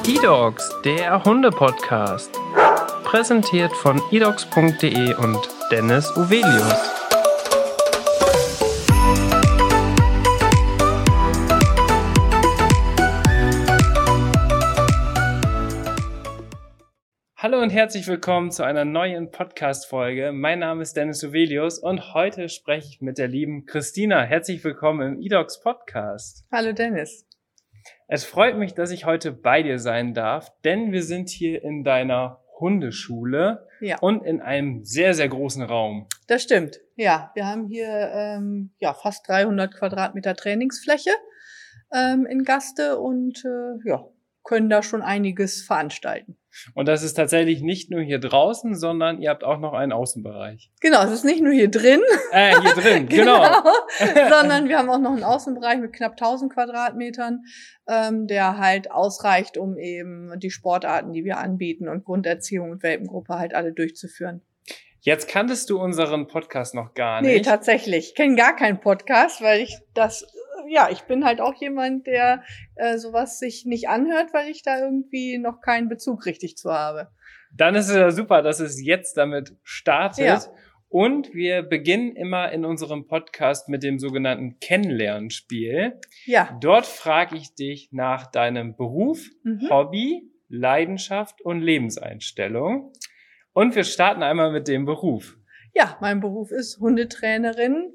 eDogs, der Hunde-Podcast. Präsentiert von edogs.de und Dennis Uvelius. Hallo und herzlich willkommen zu einer neuen Podcast-Folge. Mein Name ist Dennis Uvelius und heute spreche ich mit der lieben Christina. Herzlich willkommen im eDogs Podcast. Hallo Dennis. Es freut mich, dass ich heute bei dir sein darf, denn wir sind hier in deiner Hundeschule und in einem sehr, sehr großen Raum. Das stimmt. Ja, wir haben hier fast 300 Quadratmeter Trainingsfläche in Gaste und können da schon einiges veranstalten. Und das ist tatsächlich nicht nur hier draußen, sondern ihr habt auch noch einen Außenbereich. Genau, es ist nicht nur hier drin. Hier drin, genau. Sondern wir haben auch noch einen Außenbereich mit knapp 1000 Quadratmetern, der halt ausreicht, um eben die Sportarten, die wir anbieten und Grunderziehung und Welpengruppe halt alle durchzuführen. Jetzt kanntest du unseren Podcast noch gar nicht. Nee, tatsächlich. Ich kenne gar keinen Podcast, weil ich bin halt auch jemand, der sowas sich nicht anhört, weil ich da irgendwie noch keinen Bezug richtig zu habe. Dann ist es ja super, dass es jetzt damit startet. Ja. Und wir beginnen immer in unserem Podcast mit dem sogenannten Kennenlernspiel. Ja. Dort frage ich dich nach deinem Beruf, Hobby, Leidenschaft und Lebenseinstellung. Und wir starten einmal mit dem Beruf. Ja, mein Beruf ist Hundetrainerin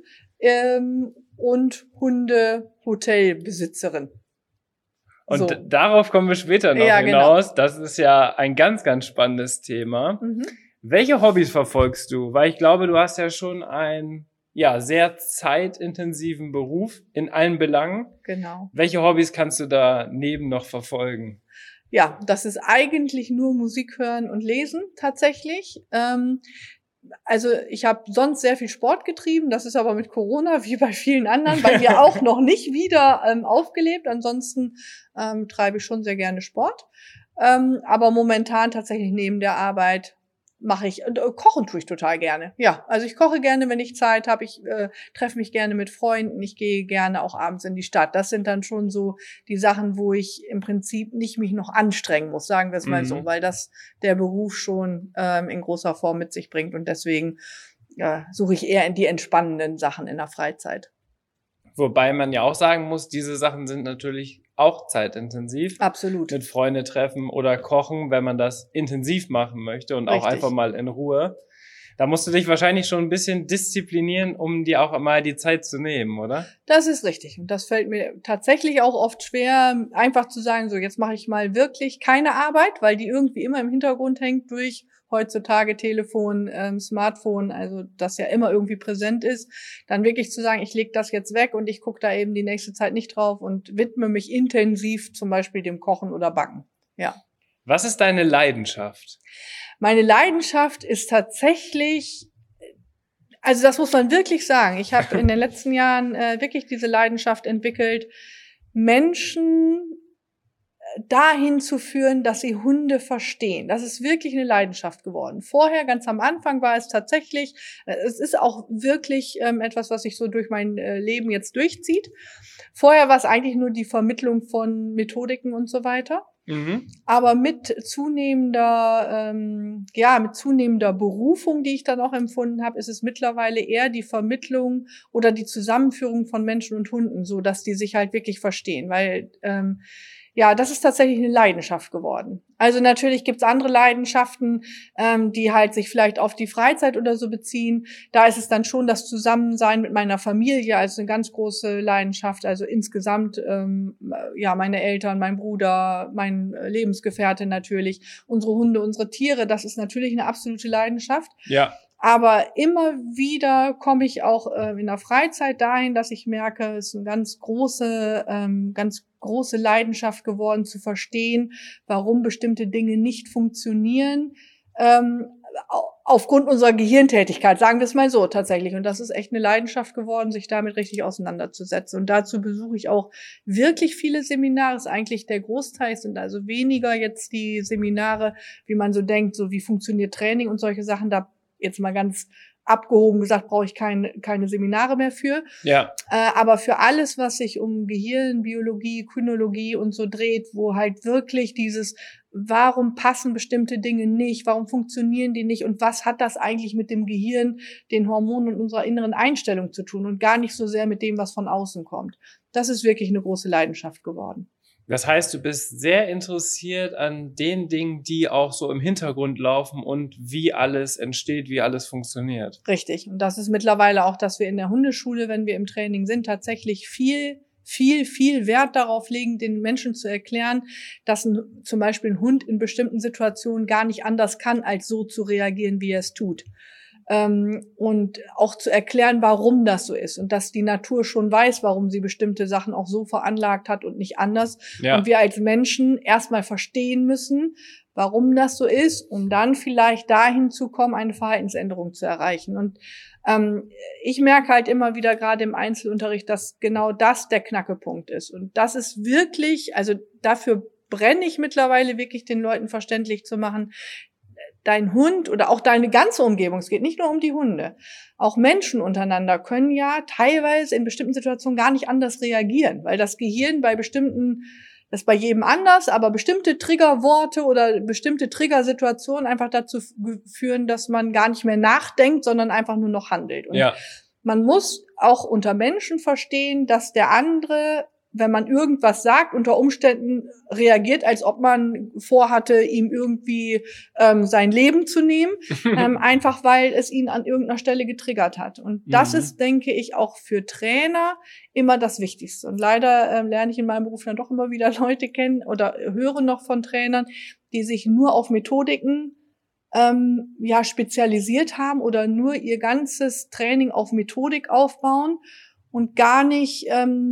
und Hundehotelbesitzerin. Und darauf kommen wir später noch hinaus. Genau. Das ist ja ein ganz, ganz spannendes Thema. Welche Hobbys verfolgst du? Weil ich glaube, du hast ja schon einen sehr zeitintensiven Beruf in allen Belangen. Genau. Welche Hobbys kannst du daneben noch verfolgen? Ja, das ist eigentlich nur Musik hören und lesen tatsächlich. Also ich habe sonst sehr viel Sport getrieben, das ist aber mit Corona wie bei vielen anderen bei mir auch noch nicht wieder aufgelebt. Ansonsten treibe ich schon sehr gerne Sport, aber momentan tatsächlich neben der Arbeit mache ich, kochen tue ich total gerne. Ja, also ich koche gerne, wenn ich Zeit habe. Ich treffe mich gerne mit Freunden. Ich gehe gerne auch abends in die Stadt. Das sind dann schon so die Sachen, wo ich im Prinzip nicht mich noch anstrengen muss, sagen wir es mal so, weil das der Beruf schon in großer Form mit sich bringt. Und deswegen suche ich eher in die entspannenden Sachen in der Freizeit. Wobei man ja auch sagen muss, diese Sachen sind natürlich auch zeitintensiv. Absolut. Mit Freunde treffen oder kochen, wenn man das intensiv machen möchte und auch einfach mal in Ruhe. Da musst du dich wahrscheinlich schon ein bisschen disziplinieren, um dir auch mal die Zeit zu nehmen, oder? Das ist richtig. Und das fällt mir tatsächlich auch oft schwer, einfach zu sagen, so jetzt mache ich mal wirklich keine Arbeit, weil die irgendwie immer im Hintergrund hängt durch heutzutage Telefon, Smartphone, also das ja immer irgendwie präsent ist, dann wirklich zu sagen, ich lege das jetzt weg und ich gucke da eben die nächste Zeit nicht drauf und widme mich intensiv zum Beispiel dem Kochen oder Backen. Ja. Was ist deine Leidenschaft? Meine Leidenschaft ist tatsächlich, also das muss man wirklich sagen, ich habe in den letzten Jahren wirklich diese Leidenschaft entwickelt, Menschen dahin zu führen, dass sie Hunde verstehen. Das ist wirklich eine Leidenschaft geworden. Vorher, ganz am Anfang, war es tatsächlich, es ist auch wirklich etwas, was sich so durch mein Leben jetzt durchzieht. Vorher war es eigentlich nur die Vermittlung von Methodiken und so weiter. Aber mit zunehmender Berufung, die ich dann auch empfunden habe, ist es mittlerweile eher die Vermittlung oder die Zusammenführung von Menschen und Hunden, so dass die sich halt wirklich verstehen, weil das ist tatsächlich eine Leidenschaft geworden. Also natürlich gibt's andere Leidenschaften, die halt sich vielleicht auf die Freizeit oder so beziehen. Da ist es dann schon das Zusammensein mit meiner Familie, also eine ganz große Leidenschaft. Also insgesamt, meine Eltern, mein Bruder, mein Lebensgefährte natürlich, unsere Hunde, unsere Tiere, das ist natürlich eine absolute Leidenschaft. Ja. Aber immer wieder komme ich auch in der Freizeit dahin, dass ich merke, es ist eine ganz große Leidenschaft geworden, zu verstehen, warum bestimmte Dinge nicht funktionieren, aufgrund unserer Gehirntätigkeit, sagen wir es mal so tatsächlich. Und das ist echt eine Leidenschaft geworden, sich damit richtig auseinanderzusetzen. Und dazu besuche ich auch wirklich viele Seminare. Das ist eigentlich der Großteil, sind also weniger jetzt die Seminare, wie man so denkt, so wie funktioniert Training und solche Sachen. Da jetzt mal ganz abgehoben gesagt, brauche ich keine Seminare mehr für. Ja. Aber für alles, was sich um Gehirn, Biologie, Kynologie und so dreht, wo halt wirklich dieses, warum passen bestimmte Dinge nicht, warum funktionieren die nicht und was hat das eigentlich mit dem Gehirn, den Hormonen und unserer inneren Einstellung zu tun und gar nicht so sehr mit dem, was von außen kommt. Das ist wirklich eine große Leidenschaft geworden. Das heißt, du bist sehr interessiert an den Dingen, die auch so im Hintergrund laufen und wie alles entsteht, wie alles funktioniert. Richtig. Und das ist mittlerweile auch, dass wir in der Hundeschule, wenn wir im Training sind, tatsächlich viel Wert darauf legen, den Menschen zu erklären, dass zum Beispiel ein Hund in bestimmten Situationen gar nicht anders kann, als so zu reagieren, wie er es tut. Und auch zu erklären, warum das so ist und dass die Natur schon weiß, warum sie bestimmte Sachen auch so veranlagt hat und nicht anders. Ja. Und wir als Menschen erstmal verstehen müssen, warum das so ist, um dann vielleicht dahin zu kommen, eine Verhaltensänderung zu erreichen. Und ich merke halt immer wieder gerade im Einzelunterricht, dass genau das der Knackepunkt ist. Und das ist wirklich, also dafür brenne ich mittlerweile wirklich, den Leuten verständlich zu machen, dein Hund oder auch deine ganze Umgebung, es geht nicht nur um die Hunde, auch Menschen untereinander können ja teilweise in bestimmten Situationen gar nicht anders reagieren, weil das Gehirn bei bestimmten, das ist bei jedem anders, aber bestimmte Triggerworte oder bestimmte Triggersituationen einfach dazu führen, dass man gar nicht mehr nachdenkt, sondern einfach nur noch handelt. Und man muss auch unter Menschen verstehen, dass der andere, wenn man irgendwas sagt, unter Umständen reagiert, als ob man vorhatte, ihm irgendwie sein Leben zu nehmen, einfach weil es ihn an irgendeiner Stelle getriggert hat. Und das ist, denke ich, auch für Trainer immer das Wichtigste. Und leider lerne ich in meinem Beruf dann doch immer wieder Leute kennen oder höre noch von Trainern, die sich nur auf Methodiken spezialisiert haben oder nur ihr ganzes Training auf Methodik aufbauen und gar nicht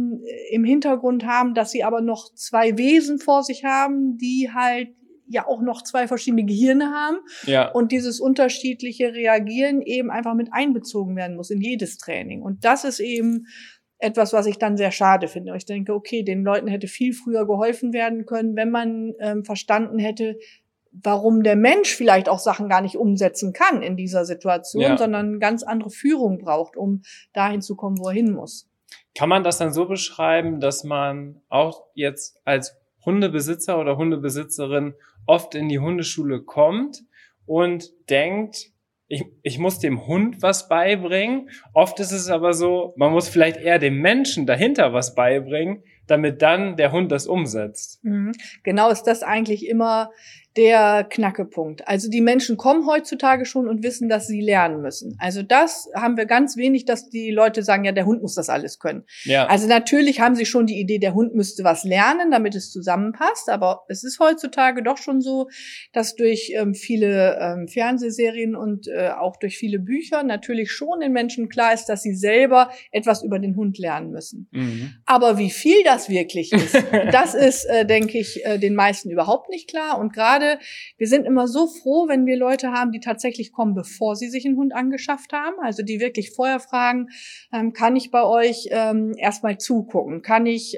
im Hintergrund haben, dass sie aber noch zwei Wesen vor sich haben, die halt ja auch noch zwei verschiedene Gehirne haben. Ja. Und dieses unterschiedliche Reagieren eben einfach mit einbezogen werden muss in jedes Training. Und das ist eben etwas, was ich dann sehr schade finde. Ich denke, okay, den Leuten hätte viel früher geholfen werden können, wenn man verstanden hätte, warum der Mensch vielleicht auch Sachen gar nicht umsetzen kann in dieser Situation, sondern ganz andere Führung braucht, um dahin zu kommen, wo er hin muss. Kann man das dann so beschreiben, dass man auch jetzt als Hundebesitzer oder Hundebesitzerin oft in die Hundeschule kommt und denkt, ich muss dem Hund was beibringen? Oft ist es aber so, man muss vielleicht eher dem Menschen dahinter was beibringen, damit dann der Hund das umsetzt. Genau ist das eigentlich immer der Knackepunkt. Also die Menschen kommen heutzutage schon und wissen, dass sie lernen müssen. Also das haben wir ganz wenig, dass die Leute sagen, ja, der Hund muss das alles können. Ja. Also natürlich haben sie schon die Idee, der Hund müsste was lernen, damit es zusammenpasst. Aber es ist heutzutage doch schon so, dass durch viele Fernsehserien und auch durch viele Bücher natürlich schon den Menschen klar ist, dass sie selber etwas über den Hund lernen müssen. Aber wie viel das wirklich ist, das ist, denke ich, den meisten überhaupt nicht klar. Und gerade wir sind immer so froh, wenn wir Leute haben, die tatsächlich kommen, bevor sie sich einen Hund angeschafft haben. Also die wirklich vorher fragen, kann ich bei euch erstmal zugucken? Kann ich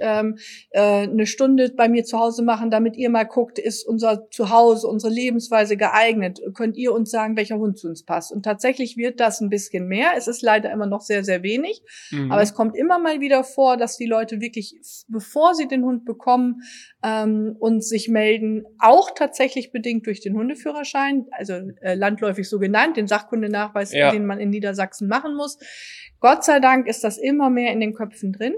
eine Stunde bei mir zu Hause machen, damit ihr mal guckt, ist unser Zuhause, unsere Lebensweise geeignet? Könnt ihr uns sagen, welcher Hund zu uns passt? Und tatsächlich wird das ein bisschen mehr. Es ist leider immer noch sehr, sehr wenig. Aber es kommt immer mal wieder vor, dass die Leute wirklich, bevor sie den Hund bekommen, uns sich melden, auch tatsächlich bedingt durch den Hundeführerschein, also landläufig so genannt, den Sachkundenachweis, den man in Niedersachsen machen muss. Gott sei Dank ist das immer mehr in den Köpfen drin.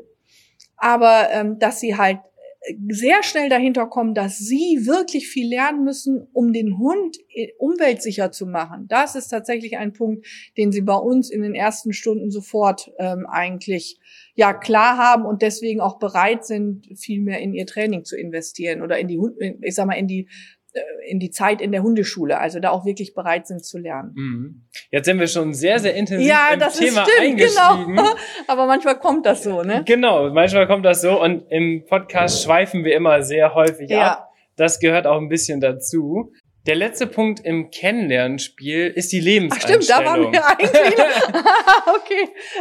Aber dass sie halt sehr schnell dahinter kommen, dass sie wirklich viel lernen müssen, um den Hund umweltsicher zu machen. Das ist tatsächlich ein Punkt, den sie bei uns in den ersten Stunden sofort eigentlich klar haben und deswegen auch bereit sind, viel mehr in ihr Training zu investieren oder in die Zeit in der Hundeschule, also da auch wirklich bereit sind zu lernen. Jetzt sind wir schon sehr, sehr intensiv im Thema eingestiegen. Genau. Aber manchmal kommt das so, ne? Genau, manchmal kommt das so und im Podcast schweifen wir immer sehr häufig ab. Das gehört auch ein bisschen dazu. Der letzte Punkt im Kennenlernspiel ist die Lebenseinstellung. Ach stimmt, da waren wir eigentlich. Okay.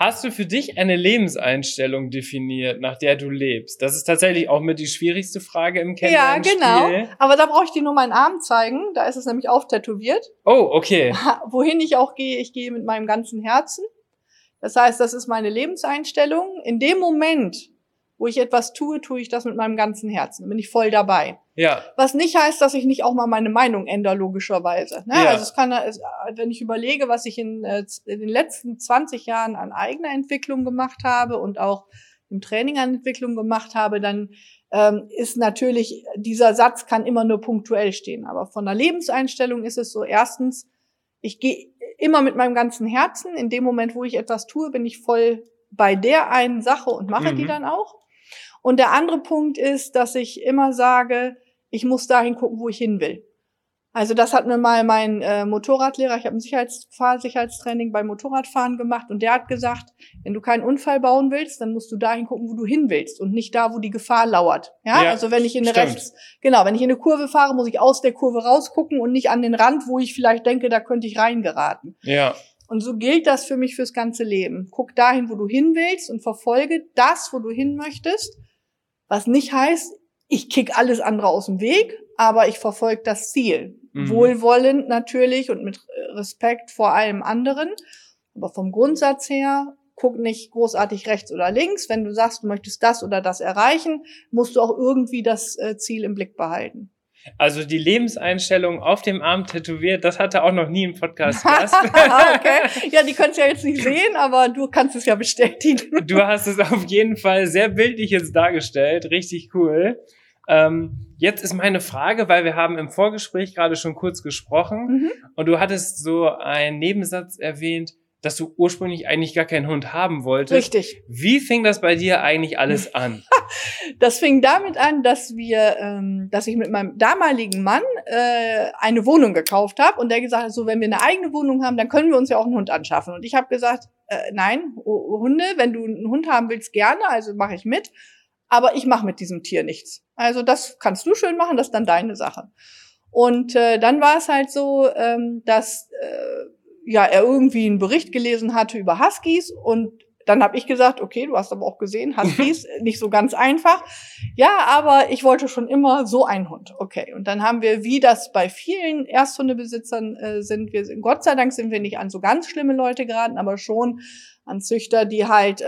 Hast du für dich eine Lebenseinstellung definiert, nach der du lebst? Das ist tatsächlich auch mit die schwierigste Frage im Kennenlernspiel. Ja, genau. Aber da brauche ich dir nur meinen Arm zeigen. Da ist es nämlich auftätowiert. Oh, okay. Wohin ich auch gehe, ich gehe mit meinem ganzen Herzen. Das heißt, das ist meine Lebenseinstellung. In dem Moment, wo ich etwas tue, tue ich das mit meinem ganzen Herzen. Da bin ich voll dabei. Ja. Was nicht heißt, dass ich nicht auch mal meine Meinung ändere, logischerweise. Ne? Ja. Also wenn ich überlege, was ich in den letzten 20 Jahren an eigener Entwicklung gemacht habe und auch im Training an Entwicklung gemacht habe, dann ist natürlich, dieser Satz kann immer nur punktuell stehen. Aber von der Lebenseinstellung ist es so, erstens, ich gehe immer mit meinem ganzen Herzen. In dem Moment, wo ich etwas tue, bin ich voll bei der einen Sache und mache die dann auch. Und der andere Punkt ist, dass ich immer sage, ich muss dahin gucken, wo ich hin will. Also das hat mir mal mein Motorradlehrer, ich habe ein Fahrsicherheitstraining beim Motorradfahren gemacht und der hat gesagt, wenn du keinen Unfall bauen willst, dann musst du dahin gucken, wo du hin willst und nicht da, wo die Gefahr lauert. Ja, also wenn ich in wenn ich in eine Kurve fahre, muss ich aus der Kurve rausgucken und nicht an den Rand, wo ich vielleicht denke, da könnte ich reingeraten. Ja. Und so gilt das für mich fürs ganze Leben. Guck dahin, wo du hin willst und verfolge das, wo du hin möchtest. Was nicht heißt, ich kick alles andere aus dem Weg, aber ich verfolge das Ziel. Wohlwollend natürlich und mit Respekt vor allem anderen. Aber vom Grundsatz her, guck nicht großartig rechts oder links. Wenn du sagst, du möchtest das oder das erreichen, musst du auch irgendwie das Ziel im Blick behalten. Also die Lebenseinstellung auf dem Arm tätowiert, das hatte auch noch nie im Podcast Gast. Okay. Ja, die können es ja jetzt nicht sehen, aber du kannst es ja bestätigen. Du hast es auf jeden Fall sehr bildlich jetzt dargestellt. Richtig cool. Jetzt ist meine Frage, weil wir haben im Vorgespräch gerade schon kurz gesprochen und du hattest so einen Nebensatz erwähnt, dass du ursprünglich eigentlich gar keinen Hund haben wolltest. Richtig. Wie fing das bei dir eigentlich alles an? Das fing damit an, dass ich mit meinem damaligen Mann eine Wohnung gekauft habe und der gesagt hat, so wenn wir eine eigene Wohnung haben, dann können wir uns ja auch einen Hund anschaffen. Und ich habe gesagt, nein, Hunde, wenn du einen Hund haben willst, gerne, also mache ich mit. Aber ich mache mit diesem Tier nichts. Also das kannst du schön machen, das ist dann deine Sache. Und dann war es halt so, dass er irgendwie einen Bericht gelesen hatte über Huskies und dann habe ich gesagt, okay, du hast aber auch gesehen, Huskies, nicht so ganz einfach. Ja, aber ich wollte schon immer so einen Hund. Okay, und dann haben wir, wie das bei vielen Ersthundebesitzern Gott sei Dank sind wir nicht an so ganz schlimme Leute geraten, aber schon an Züchter, die halt,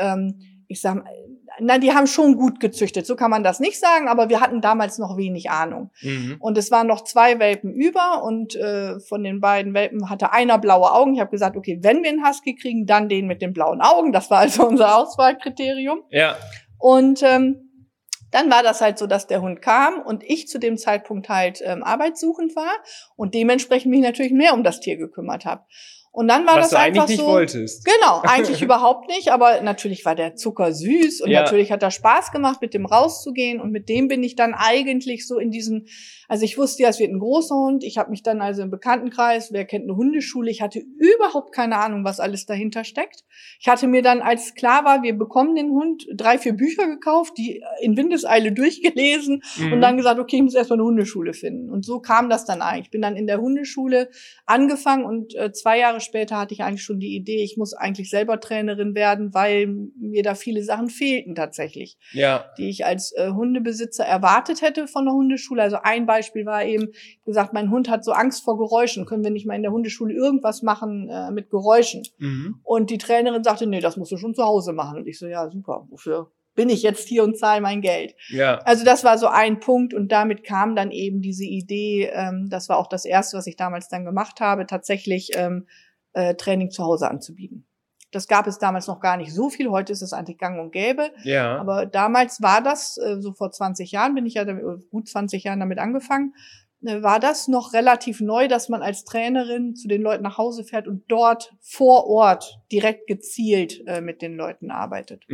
die haben schon gut gezüchtet, so kann man das nicht sagen, aber wir hatten damals noch wenig Ahnung. Und es waren noch 2 Welpen über und von den beiden Welpen hatte einer blaue Augen. Ich habe gesagt, okay, wenn wir einen Husky kriegen, dann den mit den blauen Augen. Das war also unser Auswahlkriterium. Ja. Und dann war das halt so, dass der Hund kam und ich zu dem Zeitpunkt halt arbeitssuchend war und dementsprechend mich natürlich mehr um das Tier gekümmert habe. Und dann war was das einfach so. Was du eigentlich nicht wolltest. Genau, eigentlich überhaupt nicht, aber natürlich war der Zucker süß und natürlich hat das Spaß gemacht, mit dem rauszugehen und mit dem bin ich dann eigentlich so in diesen, also ich wusste ja, es wird ein großer Hund, ich habe mich dann also im Bekanntenkreis, wer kennt eine Hundeschule, ich hatte überhaupt keine Ahnung, was alles dahinter steckt. Ich hatte mir dann, als klar war, wir bekommen den Hund, 3, 4 Bücher gekauft, die in Windeseile durchgelesen und dann gesagt, okay, ich muss erstmal eine Hundeschule finden. Und so kam das dann eigentlich. Ich bin dann in der Hundeschule angefangen und 2 Jahre später hatte ich eigentlich schon die Idee, ich muss eigentlich selber Trainerin werden, weil mir da viele Sachen fehlten tatsächlich, die ich als Hundebesitzer erwartet hätte von der Hundeschule. Also ein Beispiel war eben, gesagt, mein Hund hat so Angst vor Geräuschen, können wir nicht mal in der Hundeschule irgendwas machen mit Geräuschen? Und die Trainerin sagte, nee, das musst du schon zu Hause machen. Und ich so, ja, super, wofür bin ich jetzt hier und zahle mein Geld? Ja. Also das war so ein Punkt und damit kam dann eben diese Idee, das war auch das Erste, was ich damals dann gemacht habe, tatsächlich Training zu Hause anzubieten. Das gab es damals noch gar nicht so viel, heute ist es eigentlich gang und gäbe. Ja. Aber damals war das, so vor 20 Jahren bin ich ja gut 20 Jahren damit angefangen, war das noch relativ neu, dass man als Trainerin zu den Leuten nach Hause fährt und dort vor Ort direkt gezielt mit den Leuten arbeitet.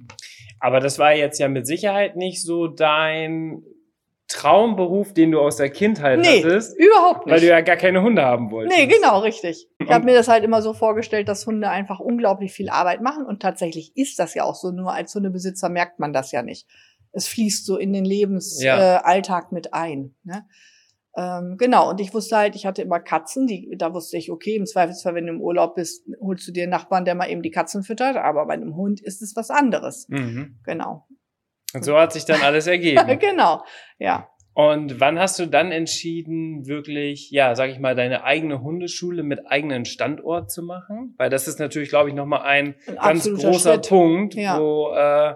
Aber das war jetzt ja mit Sicherheit nicht so dein Traumberuf, den du aus der Kindheit hattest. Überhaupt nicht. Weil du ja gar keine Hunde haben wolltest. Nee, genau, richtig. Ich habe mir das halt immer so vorgestellt, dass Hunde einfach unglaublich viel Arbeit machen und tatsächlich ist das ja auch so, nur als Hundebesitzer merkt man das ja nicht. Es fließt so in den Lebensalltag mit ein. Ne? Genau, und ich wusste halt, ich hatte immer Katzen, da wusste ich, okay, im Zweifelsfall, wenn du im Urlaub bist, holst du dir einen Nachbarn, der mal eben die Katzen füttert, aber bei einem Hund ist es was anderes. Genau. Und so hat sich dann alles ergeben. Genau, ja. Und wann hast du dann entschieden, wirklich, ja, sag ich mal, deine eigene Hundeschule mit eigenen Standort zu machen? Weil das ist natürlich, glaube ich, nochmal ein ganz großer Schritt. Punkt, wo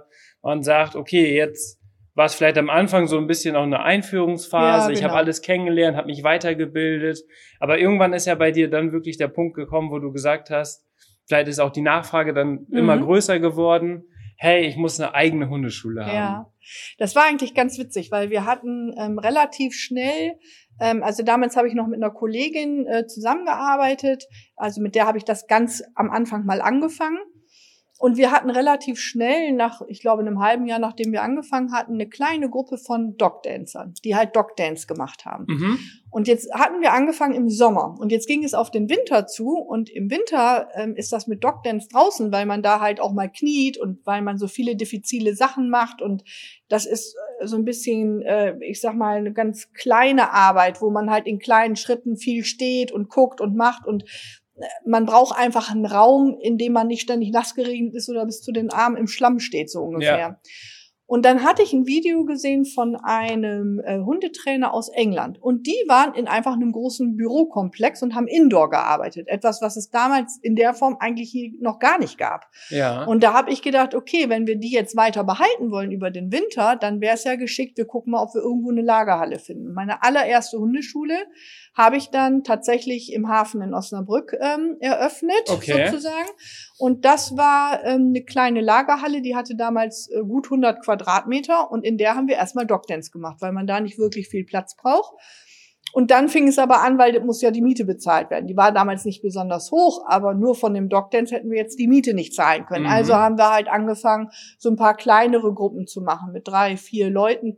man sagt, okay, jetzt war es vielleicht am Anfang so ein bisschen auch eine Einführungsphase. Ich habe alles kennengelernt, habe mich weitergebildet. Aber irgendwann ist ja bei dir dann wirklich der Punkt gekommen, wo du gesagt hast, vielleicht ist auch die Nachfrage dann immer größer geworden. Hey, ich muss eine eigene Hundeschule haben. Ja, das war eigentlich ganz witzig, weil wir hatten relativ schnell, also damals habe ich noch mit einer Kollegin zusammengearbeitet, also mit der habe ich das ganz am Anfang mal angefangen. Und wir hatten relativ schnell ich glaube, einem halben Jahr, nachdem wir angefangen hatten, eine kleine Gruppe von Dogdancern, die halt Dogdance gemacht haben. Und jetzt hatten wir angefangen im Sommer. Und jetzt ging es auf den Winter zu. Und im Winter ist das mit Dogdance draußen, weil man da halt auch mal kniet und weil man so viele diffizile Sachen macht. Und das ist so ein bisschen, ich sag mal, eine ganz kleine Arbeit, wo man halt in kleinen Schritten viel steht und guckt und macht. Und man braucht einfach einen Raum, in dem man nicht ständig nass geregnet ist oder bis zu den Armen im Schlamm steht, so ungefähr. Ja. Und dann hatte ich ein Video gesehen von einem Hundetrainer aus England. Und die waren in einfach einem großen Bürokomplex und haben Indoor gearbeitet. Etwas, was es damals in der Form eigentlich hier noch gar nicht gab. Ja. Und da habe ich gedacht, okay, wenn wir die jetzt weiter behalten wollen über den Winter, dann wäre es ja geschickt, wir gucken mal, ob wir irgendwo eine Lagerhalle finden. Meine allererste Hundeschule habe ich dann tatsächlich im Hafen in Osnabrück eröffnet, sozusagen. Und das war eine kleine Lagerhalle, die hatte damals gut 100 Quadratmeter und in der haben wir erstmal Dogdance gemacht, weil man da nicht wirklich viel Platz braucht. Und dann fing es aber an, weil muss ja die Miete bezahlt werden. Die war damals nicht besonders hoch, aber nur von dem Dogdance hätten wir jetzt die Miete nicht zahlen können. Also haben wir halt angefangen, so ein paar kleinere Gruppen zu machen mit 3, 4 Leuten.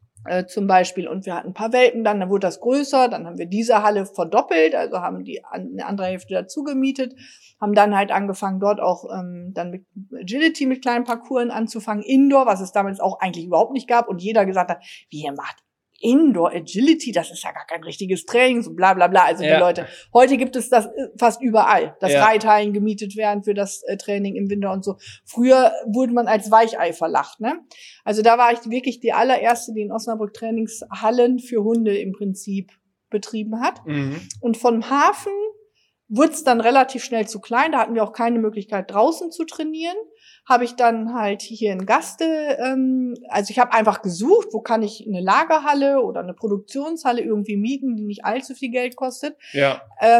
Zum Beispiel, und wir hatten ein paar Welpen dann wurde das größer, dann haben wir diese Halle verdoppelt, also haben eine andere Hälfte dazu gemietet, haben dann halt angefangen, dort auch dann mit Agility, mit kleinen Parcours anzufangen, Indoor, was es damals auch eigentlich überhaupt nicht gab und jeder gesagt hat, wie ihr macht Indoor Agility, das ist ja gar kein richtiges Training, so bla bla bla, also die Leute. Heute gibt es das fast überall, dass Reithallen gemietet werden für das Training im Winter und so. Früher wurde man als Weichei verlacht, ne? Also da war ich wirklich die allererste, die in Osnabrück Trainingshallen für Hunde im Prinzip betrieben hat. Und vom Hafen wurde es dann relativ schnell zu klein, da hatten wir auch keine Möglichkeit draußen zu trainieren. Habe ich dann halt hier in Gaste, also ich habe einfach gesucht, wo kann ich eine Lagerhalle oder eine Produktionshalle irgendwie mieten, die nicht allzu viel Geld kostet. Ja.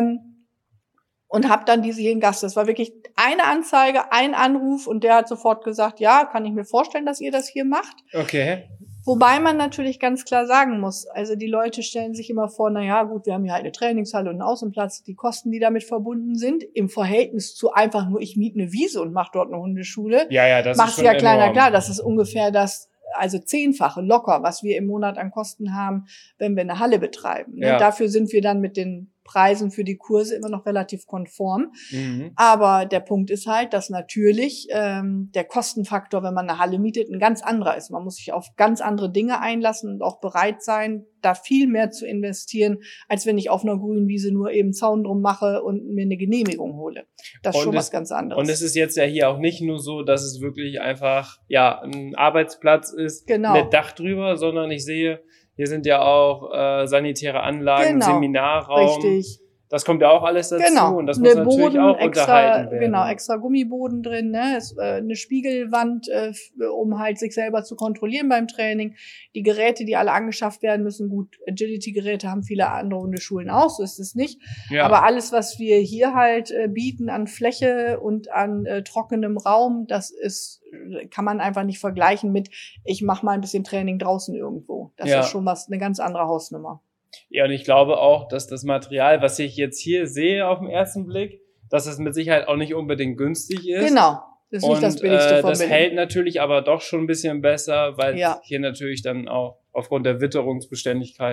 Und habe dann diese hier in Gaste. Das war wirklich eine Anzeige, ein Anruf und der hat sofort gesagt, ja, kann ich mir vorstellen, dass ihr das hier macht. Okay. Wobei man natürlich ganz klar sagen muss, also die Leute stellen sich immer vor, na ja, gut, wir haben hier halt eine Trainingshalle und einen Außenplatz, die Kosten, die damit verbunden sind, im Verhältnis zu einfach nur, ich miete eine Wiese und mache dort eine Hundeschule, das macht es ja kleiner, klar, das ist ungefähr das, also 10-fache locker, was wir im Monat an Kosten haben, wenn wir eine Halle betreiben. Ja. Dafür sind wir dann mit den Preisen für die Kurse immer noch relativ konform. Aber der Punkt ist halt, dass natürlich der Kostenfaktor, wenn man eine Halle mietet, ein ganz anderer ist. Man muss sich auf ganz andere Dinge einlassen und auch bereit sein, da viel mehr zu investieren, als wenn ich auf einer grünen Wiese nur eben Zaun drum mache und mir eine Genehmigung hole. Das ist schon was ganz anderes. Und es ist jetzt ja hier auch nicht nur so, dass es wirklich einfach ein Arbeitsplatz ist mit Dach drüber, sondern ich sehe, hier sind ja auch sanitäre Anlagen, Seminarraum. Richtig. Das kommt ja auch alles dazu und das muss natürlich auch unterhalten werden. Genau, extra Gummiboden drin, ne? Eine Spiegelwand, um halt sich selber zu kontrollieren beim Training. Die Geräte, die alle angeschafft werden müssen, gut, Agility-Geräte haben viele andere Hundeschulen auch, so ist es nicht. Ja. Aber alles, was wir hier halt bieten an Fläche und an trockenem Raum, kann man einfach nicht vergleichen mit, ich mache mal ein bisschen Training draußen irgendwo. Das ist schon eine ganz andere Hausnummer. Ja, und ich glaube auch, dass das Material, was ich jetzt hier sehe auf den ersten Blick, dass es mit Sicherheit auch nicht unbedingt günstig ist. Genau, das ist nicht das Billigste von das hält natürlich aber doch schon ein bisschen besser, weil hier natürlich dann auch aufgrund der Witterungsbeständigkeit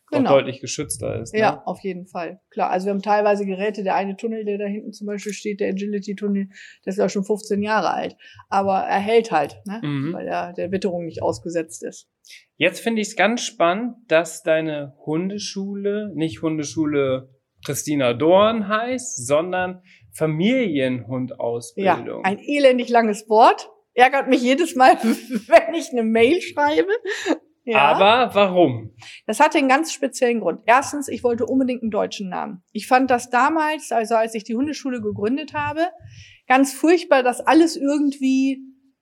Genau. deutlich geschützter ist. Ne? Ja, auf jeden Fall. Klar, also wir haben teilweise Geräte, der eine Tunnel, der da hinten zum Beispiel steht, der Agility-Tunnel, der ist ja schon 15 Jahre alt. Aber er hält halt, ne? Weil er der Witterung nicht ausgesetzt ist. Jetzt finde ich es ganz spannend, dass deine Hundeschule nicht Hundeschule Christina Dorn heißt, sondern Familienhundausbildung. Ja, ein elendig langes Wort. Ärgert mich jedes Mal, wenn ich eine Mail schreibe. Ja. Aber warum? Das hatte einen ganz speziellen Grund. Erstens, ich wollte unbedingt einen deutschen Namen. Ich fand das damals, also als ich die Hundeschule gegründet habe, ganz furchtbar, dass alles irgendwie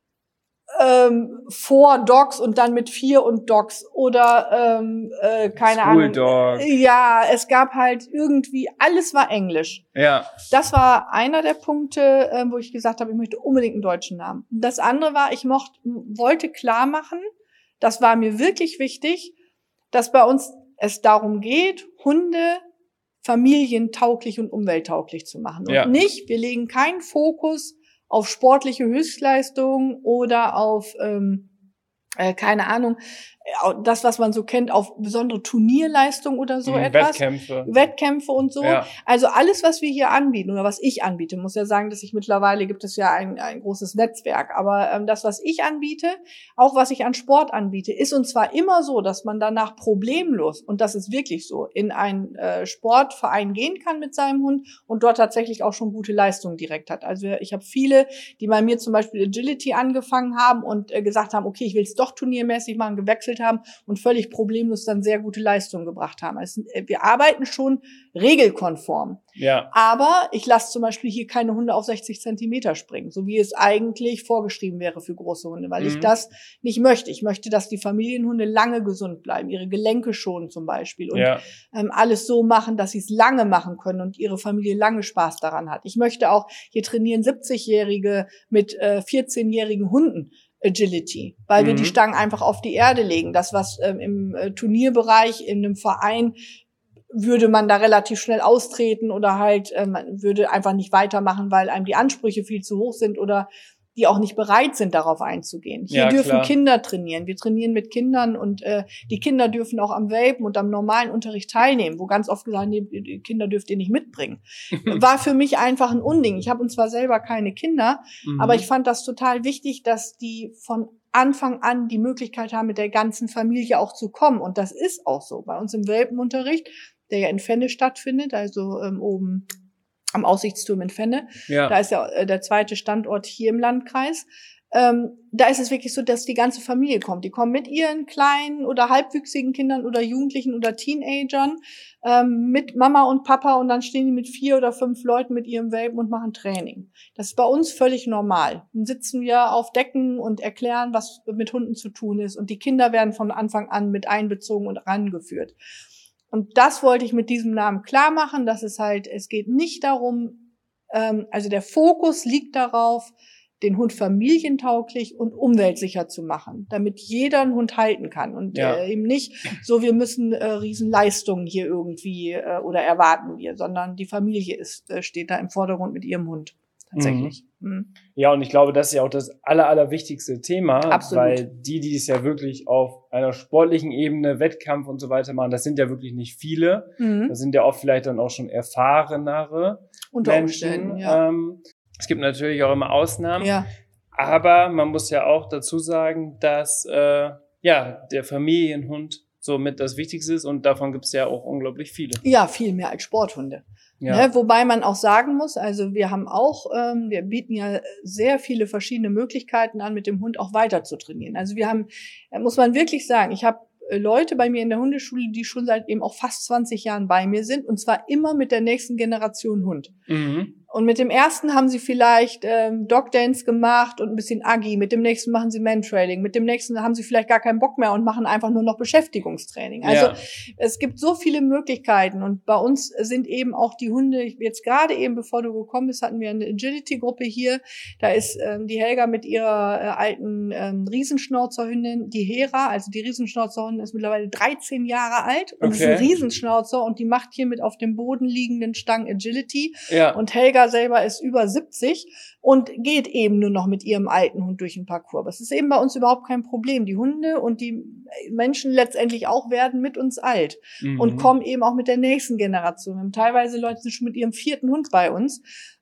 vor Dogs und dann mit 4 und Dogs oder keine Ahnung. Dog. Ja, es gab halt irgendwie, alles war Englisch. Ja. Das war einer der Punkte, wo ich gesagt habe, ich möchte unbedingt einen deutschen Namen. Und das andere war, ich wollte klar machen, das war mir wirklich wichtig, dass bei uns es darum geht, Hunde familientauglich und umwelttauglich zu machen. Und nicht, wir legen keinen Fokus auf sportliche Höchstleistungen oder auf, keine Ahnung, das, was man so kennt, auf besondere Turnierleistungen oder so etwas. Wettkämpfe und so. Ja. Also alles, was wir hier anbieten oder was ich anbiete, muss ja sagen, dass mittlerweile gibt es ja ein großes Netzwerk. Aber das, was ich anbiete, auch was ich an Sport anbiete, ist und zwar immer so, dass man danach problemlos, und das ist wirklich so, in einen Sportverein gehen kann mit seinem Hund und dort tatsächlich auch schon gute Leistungen direkt hat. Also ich habe viele, die bei mir zum Beispiel Agility angefangen haben und gesagt haben, okay, ich will es doch turniermäßig machen, gewechselt haben und völlig problemlos dann sehr gute Leistungen gebracht haben. Also wir arbeiten schon regelkonform. Ja. Aber ich lasse zum Beispiel hier keine Hunde auf 60 Zentimeter springen, so wie es eigentlich vorgeschrieben wäre für große Hunde, weil ich das nicht möchte. Ich möchte, dass die Familienhunde lange gesund bleiben, ihre Gelenke schonen zum Beispiel und alles so machen, dass sie es lange machen können und ihre Familie lange Spaß daran hat. Ich möchte auch, hier trainieren 70-Jährige mit 14-jährigen Hunden Agility, weil wir die Stangen einfach auf die Erde legen. Das, was im Turnierbereich in einem Verein würde man da relativ schnell austreten oder halt man würde einfach nicht weitermachen, weil einem die Ansprüche viel zu hoch sind oder die auch nicht bereit sind, darauf einzugehen. Hier dürfen Kinder trainieren. Wir trainieren mit Kindern und die Kinder dürfen auch am Welpen und am normalen Unterricht teilnehmen, wo ganz oft gesagt, nee, die Kinder dürft ihr nicht mitbringen. War für mich einfach ein Unding. Ich habe zwar selber keine Kinder, aber ich fand das total wichtig, dass die von Anfang an die Möglichkeit haben, mit der ganzen Familie auch zu kommen. Und das ist auch so. Bei uns im Welpenunterricht, der ja in Fenne stattfindet, also oben am Aussichtsturm in Fenne. Ja. Da ist ja der zweite Standort hier im Landkreis. Da ist es wirklich so, dass die ganze Familie kommt. Die kommen mit ihren kleinen oder halbwüchsigen Kindern oder Jugendlichen oder Teenagern mit Mama und Papa und dann stehen die mit 4 oder 5 Leuten mit ihrem Welpen und machen Training. Das ist bei uns völlig normal. Dann sitzen wir auf Decken und erklären, was mit Hunden zu tun ist und die Kinder werden von Anfang an mit einbezogen und rangeführt. Und das wollte ich mit diesem Namen klar machen, dass es geht nicht darum, also der Fokus liegt darauf, den Hund familientauglich und umweltsicher zu machen, damit jeder einen Hund halten kann und eben nicht so, wir müssen Riesenleistungen hier irgendwie oder erwarten wir, sondern die Familie steht da im Vordergrund mit ihrem Hund. Tatsächlich. Ja, und ich glaube, das ist ja auch das allerwichtigste Thema, absolut. Weil die es ja wirklich auf einer sportlichen Ebene, Wettkampf und so weiter machen, das sind ja wirklich nicht viele. Das sind ja oft vielleicht dann auch schon erfahrenere unter Menschen. Umständen, es gibt natürlich auch immer Ausnahmen, ja. Aber man muss ja auch dazu sagen, dass der Familienhund somit das Wichtigste ist und davon gibt es ja auch unglaublich viele. Ja, viel mehr als Sporthunde. Ja. Ne, wobei man auch sagen muss, also wir haben auch, wir bieten ja sehr viele verschiedene Möglichkeiten an, mit dem Hund auch weiter zu trainieren. Also wir haben, muss man wirklich sagen, ich habe Leute bei mir in der Hundeschule, die schon seit eben auch fast 20 Jahren bei mir sind und zwar immer mit der nächsten Generation Hund. Und mit dem ersten haben sie vielleicht Dog-Dance gemacht und ein bisschen Aggie. Mit dem nächsten machen sie Mantrailing. Mit dem nächsten haben sie vielleicht gar keinen Bock mehr und machen einfach nur noch Beschäftigungstraining. Also es gibt so viele Möglichkeiten. Und bei uns sind eben auch die Hunde, jetzt gerade eben, bevor du gekommen bist, hatten wir eine Agility-Gruppe hier. Da ist die Helga mit ihrer alten Riesenschnauzerhündin, die Hera. Also die Riesenschnauzerhündin ist mittlerweile 13 Jahre alt und ist ein Riesenschnauzer und die macht hier mit auf dem Boden liegenden Stangen Agility. Ja. Und Helga selber ist über 70 und geht eben nur noch mit ihrem alten Hund durch den Parcours. Aber es ist eben bei uns überhaupt kein Problem. Die Hunde und die Menschen letztendlich auch werden mit uns alt und kommen eben auch mit der nächsten Generation. Wir haben teilweise Leute, die sind schon mit ihrem 4. Hund bei uns.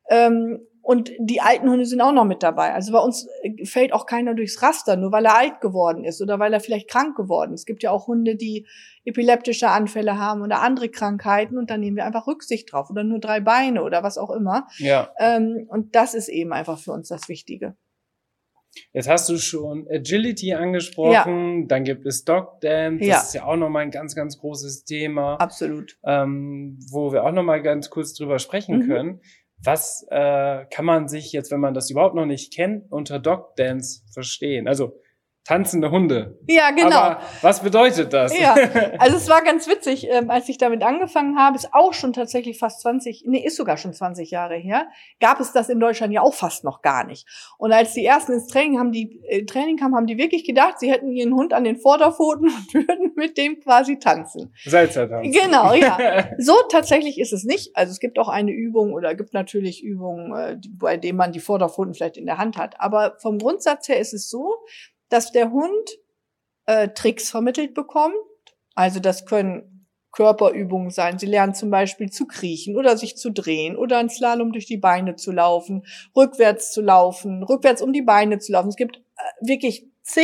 Und die alten Hunde sind auch noch mit dabei. Also bei uns fällt auch keiner durchs Raster, nur weil er alt geworden ist oder weil er vielleicht krank geworden ist. Es gibt ja auch Hunde, die epileptische Anfälle haben oder andere Krankheiten und dann nehmen wir einfach Rücksicht drauf oder nur 3 Beine oder was auch immer. Ja. Und das ist eben einfach für uns das Wichtige. Jetzt hast du schon Agility angesprochen, dann gibt es Dog Dance, das ist ja auch nochmal ein ganz, ganz großes Thema. Absolut. Wo wir auch nochmal ganz kurz drüber sprechen können. Was kann man sich jetzt, wenn man das überhaupt noch nicht kennt, unter Dog Dance verstehen? Also tanzende Hunde. Ja, genau. Aber was bedeutet das? Ja, also es war ganz witzig, als ich damit angefangen habe, ist auch schon tatsächlich ist sogar schon 20 Jahre her, gab es das in Deutschland ja auch fast noch gar nicht. Und als die ersten ins Training kamen, haben die wirklich gedacht, sie hätten ihren Hund an den Vorderpfoten und würden mit dem quasi tanzen. Salsa-Tanzen. Genau, ja. So tatsächlich ist es nicht. Also es gibt auch eine Übung oder gibt natürlich Übungen, bei denen man die Vorderpfoten vielleicht in der Hand hat. Aber vom Grundsatz her ist es so, dass der Hund Tricks vermittelt bekommt. Also das können Körperübungen sein. Sie lernen zum Beispiel zu kriechen oder sich zu drehen oder einen Slalom durch die Beine zu laufen, rückwärts um die Beine zu laufen. Es gibt wirklich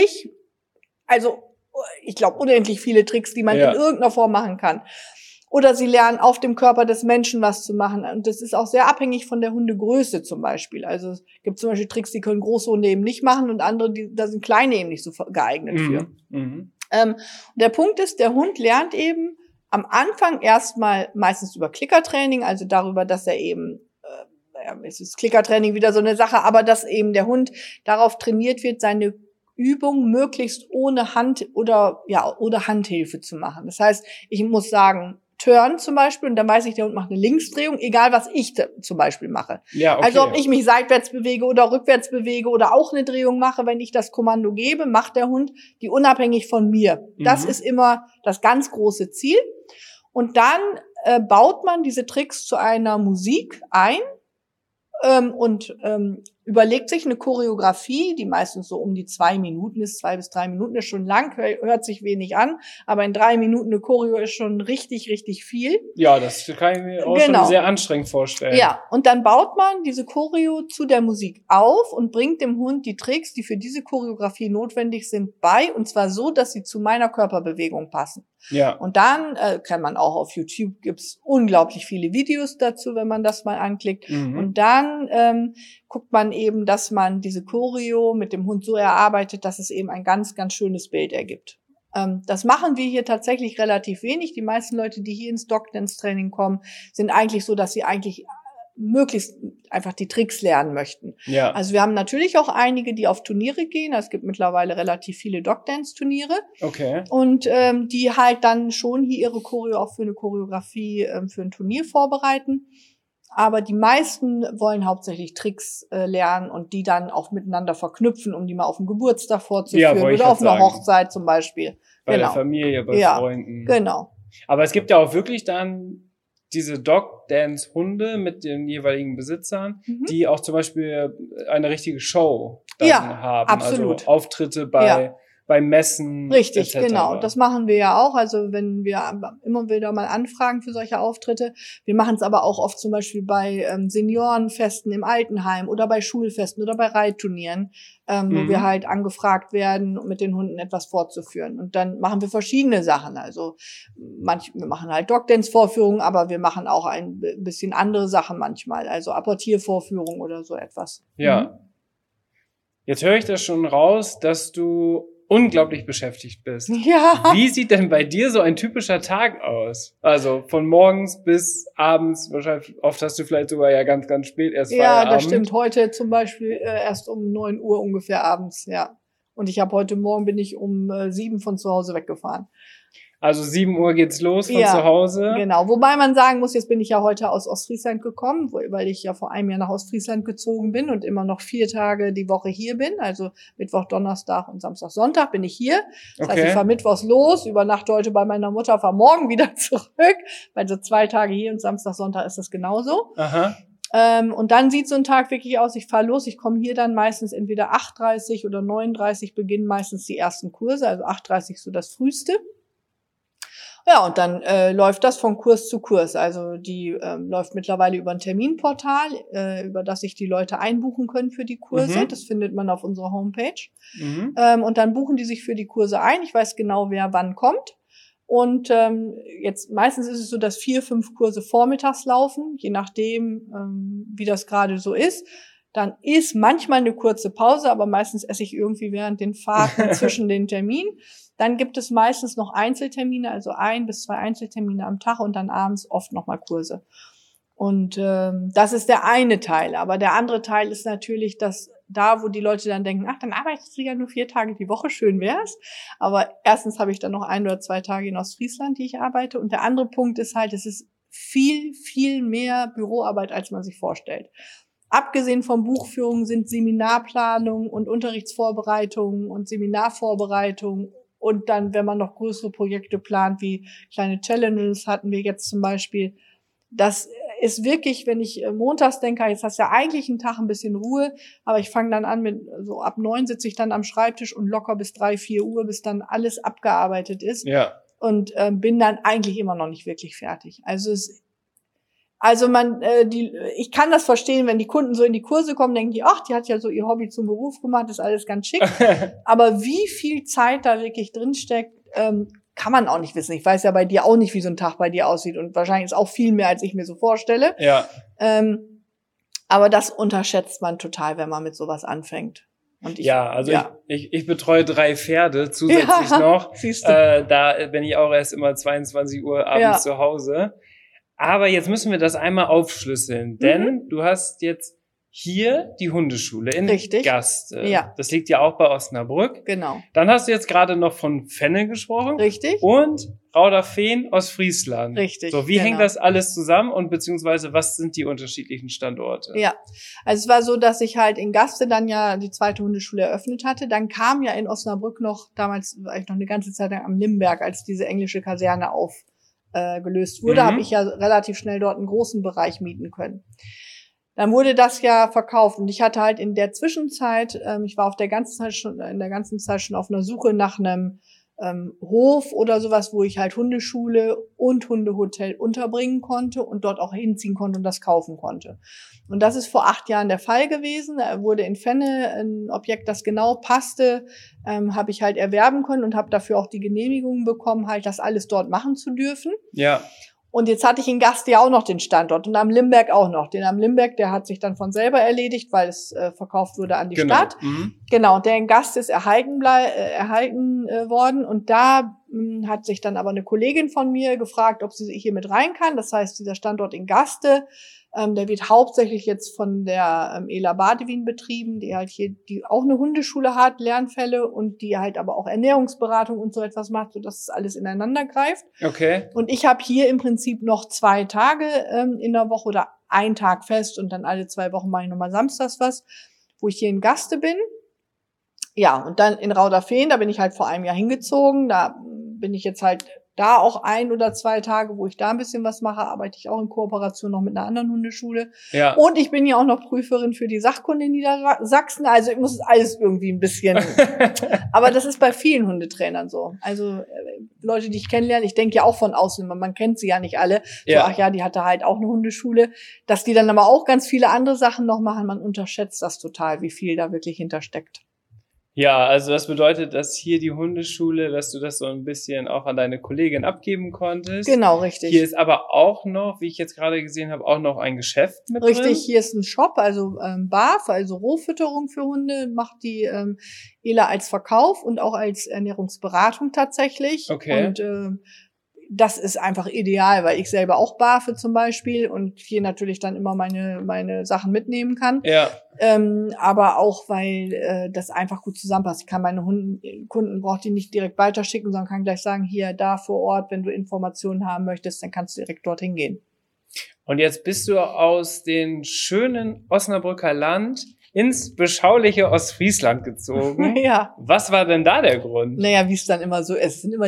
also ich glaube unendlich viele Tricks, die man in irgendeiner Form machen kann. Oder sie lernen auf dem Körper des Menschen was zu machen. Und das ist auch sehr abhängig von der Hundegröße zum Beispiel. Also es gibt zum Beispiel Tricks, die können große Hunde eben nicht machen und andere, da sind kleine eben nicht so geeignet für. Der Punkt ist, der Hund lernt eben am Anfang erstmal meistens über Klickertraining, also darüber, dass er eben, es ist Klickertraining wieder so eine Sache, aber dass eben der Hund darauf trainiert wird, seine Übung möglichst ohne Hand oder Handhilfe zu machen. Das heißt, ich muss sagen, Turn zum Beispiel, und dann weiß ich, der Hund macht eine Linksdrehung, egal was ich zum Beispiel mache. Ja, okay. Also ob ich mich seitwärts bewege oder rückwärts bewege oder auch eine Drehung mache, wenn ich das Kommando gebe, macht der Hund die unabhängig von mir. Das ist immer das ganz große Ziel. Und dann baut man diese Tricks zu einer Musik ein und überlegt sich eine Choreografie, die meistens so um die 2 Minuten ist, 2 bis 3 Minuten ist schon lang, hört sich wenig an, aber in 3 Minuten eine Choreo ist schon richtig, richtig viel. Ja, das kann ich mir auch schon sehr anstrengend vorstellen. Ja, und dann baut man diese Choreo zu der Musik auf und bringt dem Hund die Tricks, die für diese Choreografie notwendig sind, bei, und zwar so, dass sie zu meiner Körperbewegung passen. Ja. Und dann kann man auch auf YouTube, gibt's unglaublich viele Videos dazu, wenn man das mal anklickt. Und dann guckt man eben, dass man diese Choreo mit dem Hund so erarbeitet, dass es eben ein ganz, ganz schönes Bild ergibt. Das machen wir hier tatsächlich relativ wenig. Die meisten Leute, die hier ins Dog Dance Training kommen, sind eigentlich so, dass sie eigentlich möglichst einfach die Tricks lernen möchten. Ja. Also wir haben natürlich auch einige, die auf Turniere gehen. Es gibt mittlerweile relativ viele Dog Dance Turniere. Okay. Und die halt dann schon hier ihre Choreo auch für eine Choreografie für ein Turnier vorbereiten. Aber die meisten wollen hauptsächlich Tricks lernen und die dann auch miteinander verknüpfen, um die mal auf dem Geburtstag vorzuführen oder auf einer Hochzeit zum Beispiel. Bei der Familie, bei Freunden. Genau. Aber es gibt ja auch wirklich dann diese Dog-Dance-Hunde mit den jeweiligen Besitzern, die auch zum Beispiel eine richtige Show dann haben. Absolut. Also Auftritte bei Messen. Richtig, etc. genau. Das machen wir ja auch. Also wenn wir immer wieder mal anfragen für solche Auftritte. Wir machen es aber auch oft zum Beispiel bei Seniorenfesten im Altenheim oder bei Schulfesten oder bei Reitturnieren, wo wir halt angefragt werden, um mit den Hunden etwas fortzuführen. Und dann machen wir verschiedene Sachen. Also wir machen halt Dog-Dance-Vorführungen, aber wir machen auch ein bisschen andere Sachen manchmal. Also Apportiervorführungen oder so etwas. Ja. Jetzt höre ich das schon raus, dass du unglaublich beschäftigt bist. Ja. Wie sieht denn bei dir so ein typischer Tag aus? Also von morgens bis abends, wahrscheinlich oft hast du vielleicht sogar ja ganz, ganz spät erst Feierabend. Ja, das stimmt. Heute zum Beispiel erst um 9 Uhr ungefähr abends, ja. Und heute Morgen bin ich um 7 von zu Hause weggefahren. Also 7 Uhr geht's los von zu Hause. Genau, wobei man sagen muss, jetzt bin ich ja heute aus Ostfriesland gekommen, weil ich ja vor einem Jahr nach Ostfriesland gezogen bin und immer noch 4 Tage die Woche hier bin. Also Mittwoch, Donnerstag und Samstag, Sonntag bin ich hier. Das heißt, ich fahre mittwochs los, übernachte heute bei meiner Mutter, fahre morgen wieder zurück. Also 2 Tage hier und Samstag, Sonntag ist das genauso. Aha. Und dann sieht so ein Tag wirklich aus, ich fahre los, ich komme hier dann meistens entweder 8:30 oder 9:30 beginnen meistens die ersten Kurse, also 8:30 so das früheste. Ja, und dann läuft das von Kurs zu Kurs. Also die läuft mittlerweile über ein Terminportal, über das sich die Leute einbuchen können für die Kurse. Das findet man auf unserer Homepage. Und dann buchen die sich für die Kurse ein. Ich weiß genau, wer wann kommt. Und jetzt meistens ist es so, dass 4, 5 Kurse vormittags laufen, je nachdem, wie das gerade so ist. Dann ist manchmal eine kurze Pause, aber meistens esse ich irgendwie während den Fahrten zwischen den Terminen. Dann gibt es meistens noch Einzeltermine, also 1 bis 2 Einzeltermine am Tag und dann abends oft nochmal Kurse. Und das ist der eine Teil. Aber der andere Teil ist natürlich, dass da, wo die Leute dann denken, ach, dann arbeitest du ja nur 4 Tage die Woche, schön wär's. Aber erstens habe ich dann noch 1 oder 2 Tage in Ostfriesland, die ich arbeite. Und der andere Punkt ist halt, es ist viel, viel mehr Büroarbeit, als man sich vorstellt. Abgesehen von Buchführung sind Seminarplanung und Unterrichtsvorbereitungen und Seminarvorbereitungen. Und dann, wenn man noch größere Projekte plant, wie kleine Challenges hatten wir jetzt zum Beispiel, das ist wirklich, wenn ich montags denke, jetzt hast du ja eigentlich einen Tag ein bisschen Ruhe, aber ich fange dann an mit, so ab 9 sitze ich dann am Schreibtisch und locker bis 3, 4 Uhr, bis dann alles abgearbeitet ist. Ja. Und bin dann eigentlich immer noch nicht wirklich fertig. Ich kann das verstehen, wenn die Kunden so in die Kurse kommen, denken die, ach, die hat ja so ihr Hobby zum Beruf gemacht, ist alles ganz schick. Aber wie viel Zeit da wirklich drinsteckt, kann man auch nicht wissen. Ich weiß ja bei dir auch nicht, wie so ein Tag bei dir aussieht und wahrscheinlich ist auch viel mehr, als ich mir so vorstelle. Ja. Aber das unterschätzt man total, wenn man mit sowas anfängt. Und ich betreue 3 Pferde zusätzlich noch. Da bin ich auch erst immer 22 Uhr abends zu Hause. Aber jetzt müssen wir das einmal aufschlüsseln, denn du hast jetzt hier die Hundeschule in Gaste. Ja. Das liegt ja auch bei Osnabrück. Genau. Dann hast du jetzt gerade noch von Fenne gesprochen. Richtig. Und Rauderfehn, Ostfriesland. Richtig. So, wie hängt das alles zusammen und beziehungsweise was sind die unterschiedlichen Standorte? Ja, also es war so, dass ich halt in Gaste dann ja die zweite Hundeschule eröffnet hatte. Dann kam ja in Osnabrück noch, damals war ich noch eine ganze Zeit lang am Limberg, als diese englische Kaserne gelöst wurde, habe ich ja relativ schnell dort einen großen Bereich mieten können. Dann wurde das ja verkauft und ich hatte halt in der Zwischenzeit, ich war in der ganzen Zeit schon auf einer Suche nach einem Hof oder sowas, wo ich halt Hundeschule und Hundehotel unterbringen konnte und dort auch hinziehen konnte und das kaufen konnte. Und das ist vor 8 Jahren der Fall gewesen. Da wurde in Fenne ein Objekt, das genau passte, habe ich halt erwerben können und habe dafür auch die Genehmigung bekommen, halt das alles dort machen zu dürfen. Ja. Und jetzt hatte ich in Gaste ja auch noch den Standort und am Limberg auch noch. Den am Limberg, der hat sich dann von selber erledigt, weil es verkauft wurde an die Stadt. Genau, der in Gaste ist erhalten worden. Und da hat sich dann aber eine Kollegin von mir gefragt, ob sie hier mit rein kann. Das heißt, dieser Standort in Gaste, der wird hauptsächlich jetzt von der Ela Badewin betrieben, die halt hier die auch eine Hundeschule hat, Lernfälle und die halt aber auch Ernährungsberatung und so etwas macht, sodass es alles ineinander greift. Okay. Und ich habe hier im Prinzip noch 2 Tage in der Woche oder 1 Tag fest und dann alle 2 Wochen mache ich nochmal samstags was, wo ich hier in Gaste bin. Ja, und dann in Rauderfehn, da bin ich halt vor einem Jahr hingezogen, da bin ich jetzt halt da auch 1 oder 2 Tage, wo ich da ein bisschen was mache, arbeite ich auch in Kooperation noch mit einer anderen Hundeschule. Ja. Und ich bin ja auch noch Prüferin für die Sachkunde in Niedersachsen, also ich muss alles irgendwie ein bisschen, aber das ist bei vielen Hundetrainern so. Also Leute, die ich kennenlerne, ich denke ja auch von außen, man kennt sie ja nicht alle. So, ach ja, die hatte halt auch eine Hundeschule. Dass die dann aber auch ganz viele andere Sachen noch machen, man unterschätzt das total, wie viel da wirklich hintersteckt. Ja, also das bedeutet, dass hier die Hundeschule, dass du das so ein bisschen auch an deine Kollegin abgeben konntest. Genau, richtig. Hier ist aber auch noch, wie ich jetzt gerade gesehen habe, auch noch ein Geschäft mit drin. Richtig, hier ist ein Shop, also BAF, also Rohfütterung für Hunde, macht die Ela als Verkauf und auch als Ernährungsberatung tatsächlich. Okay. Und das ist einfach ideal, weil ich selber auch barfe zum Beispiel und hier natürlich dann immer meine Sachen mitnehmen kann. Ja. Aber auch, weil das einfach gut zusammenpasst. Ich kann meine Kunden, braucht die nicht direkt weiterschicken, sondern kann gleich sagen, hier, da vor Ort, wenn du Informationen haben möchtest, dann kannst du direkt dorthin gehen. Und jetzt bist du aus dem schönen Osnabrücker Land ins beschauliche Ostfriesland gezogen. Ja. Was war denn da der Grund? Naja, wie es dann immer so ist. Es sind immer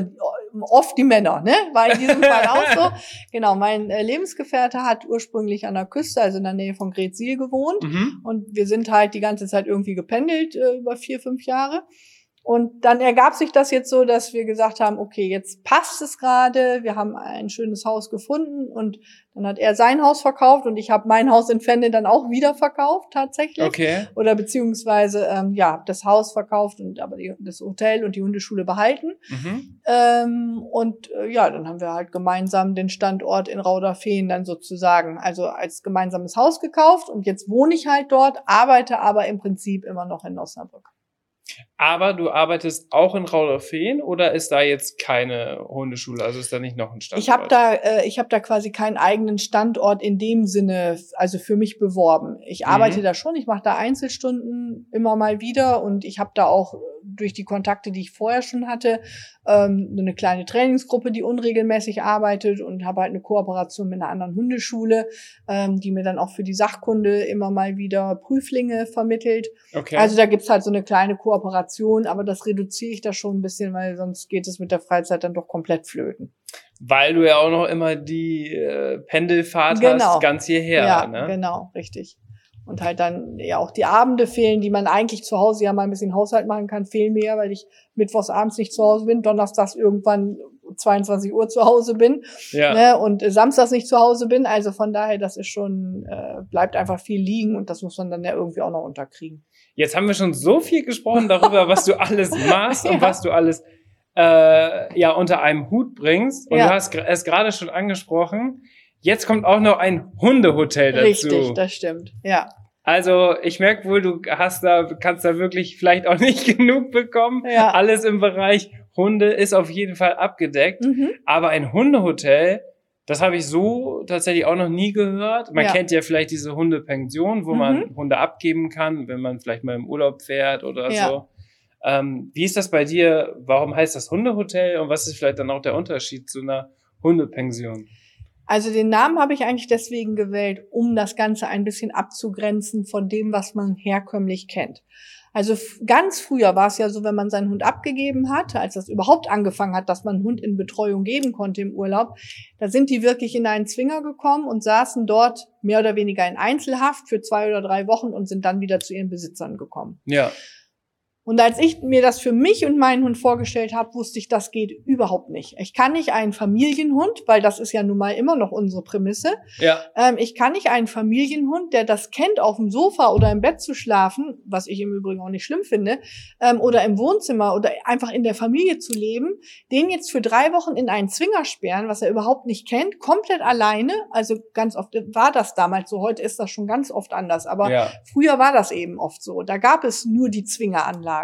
oft die Männer, ne? War in diesem Fall auch so. Genau, mein Lebensgefährte hat ursprünglich an der Küste, also in der Nähe von Greetsiel gewohnt. Und wir sind halt die ganze Zeit irgendwie gependelt über 4-5 Jahre. Und dann ergab sich das jetzt so, dass wir gesagt haben, okay, jetzt passt es gerade, wir haben ein schönes Haus gefunden und dann hat er sein Haus verkauft und ich habe mein Haus in Fenne dann auch wieder verkauft tatsächlich. Okay. Oder beziehungsweise, das Haus verkauft und aber das Hotel und die Hundeschule behalten. Dann haben wir halt gemeinsam den Standort in Rauderfehn dann sozusagen, also als gemeinsames Haus gekauft und jetzt wohne ich halt dort, arbeite aber im Prinzip immer noch in Osnabrück. Aber du arbeitest auch in Rauderfehn oder ist da jetzt keine Hundeschule? Also ist da nicht noch ein Standort? Ich hab da quasi keinen eigenen Standort in dem Sinne, also für mich beworben. Ich arbeite da schon, ich mache da Einzelstunden immer mal wieder und ich habe da auch durch die Kontakte, die ich vorher schon hatte, eine kleine Trainingsgruppe, die unregelmäßig arbeitet und habe halt eine Kooperation mit einer anderen Hundeschule, die mir dann auch für die Sachkunde immer mal wieder Prüflinge vermittelt. Okay. Also da gibt's halt so eine kleine Kooperation, aber das reduziere ich da schon ein bisschen, weil sonst geht es mit der Freizeit dann doch komplett flöten. Weil du ja auch noch immer die Pendelfahrt hast, ganz hierher. Ja, ne? Genau, richtig. Und halt dann ja auch die Abende fehlen, die man eigentlich zu Hause ja mal ein bisschen Haushalt machen kann, fehlen mir, weil ich mittwochs abends nicht zu Hause bin, donnerstags irgendwann 22 Uhr zu Hause bin, ne, und samstags nicht zu Hause bin. Also von daher, das ist schon, bleibt einfach viel liegen und das muss man dann ja irgendwie auch noch unterkriegen. Jetzt haben wir schon so viel gesprochen darüber, was du alles machst und was du alles unter einem Hut bringst. Und du hast es gerade schon angesprochen. Jetzt kommt auch noch ein Hundehotel dazu. Richtig, das stimmt, ja. Also ich merke wohl, du kannst da wirklich vielleicht auch nicht genug bekommen. Ja. Alles im Bereich Hunde ist auf jeden Fall abgedeckt. Aber ein Hundehotel, das habe ich so tatsächlich auch noch nie gehört. Man kennt ja vielleicht diese Hundepension, wo man Hunde abgeben kann, wenn man vielleicht mal im Urlaub fährt oder so. Wie ist das bei dir? Warum heißt das Hundehotel und was ist vielleicht dann auch der Unterschied zu einer Hundepension? Also den Namen habe ich eigentlich deswegen gewählt, um das Ganze ein bisschen abzugrenzen von dem, was man herkömmlich kennt. Also ganz früher war es ja so, wenn man seinen Hund abgegeben hat, als das überhaupt angefangen hat, dass man einen Hund in Betreuung geben konnte im Urlaub, da sind die wirklich in einen Zwinger gekommen und saßen dort mehr oder weniger in Einzelhaft für 2 oder 3 Wochen und sind dann wieder zu ihren Besitzern gekommen. Ja. Und als ich mir das für mich und meinen Hund vorgestellt habe, wusste ich, das geht überhaupt nicht. Ich kann nicht einen Familienhund, weil das ist ja nun mal immer noch unsere Prämisse. Ja. Ich kann nicht einen Familienhund, der das kennt, auf dem Sofa oder im Bett zu schlafen, was ich im Übrigen auch nicht schlimm finde, oder im Wohnzimmer oder einfach in der Familie zu leben, den jetzt für 3 Wochen in einen Zwinger sperren, was er überhaupt nicht kennt, komplett alleine. Also ganz oft war das damals so, heute ist das schon ganz oft anders. Aber früher war das eben oft so. Da gab es nur die Zwingeranlage.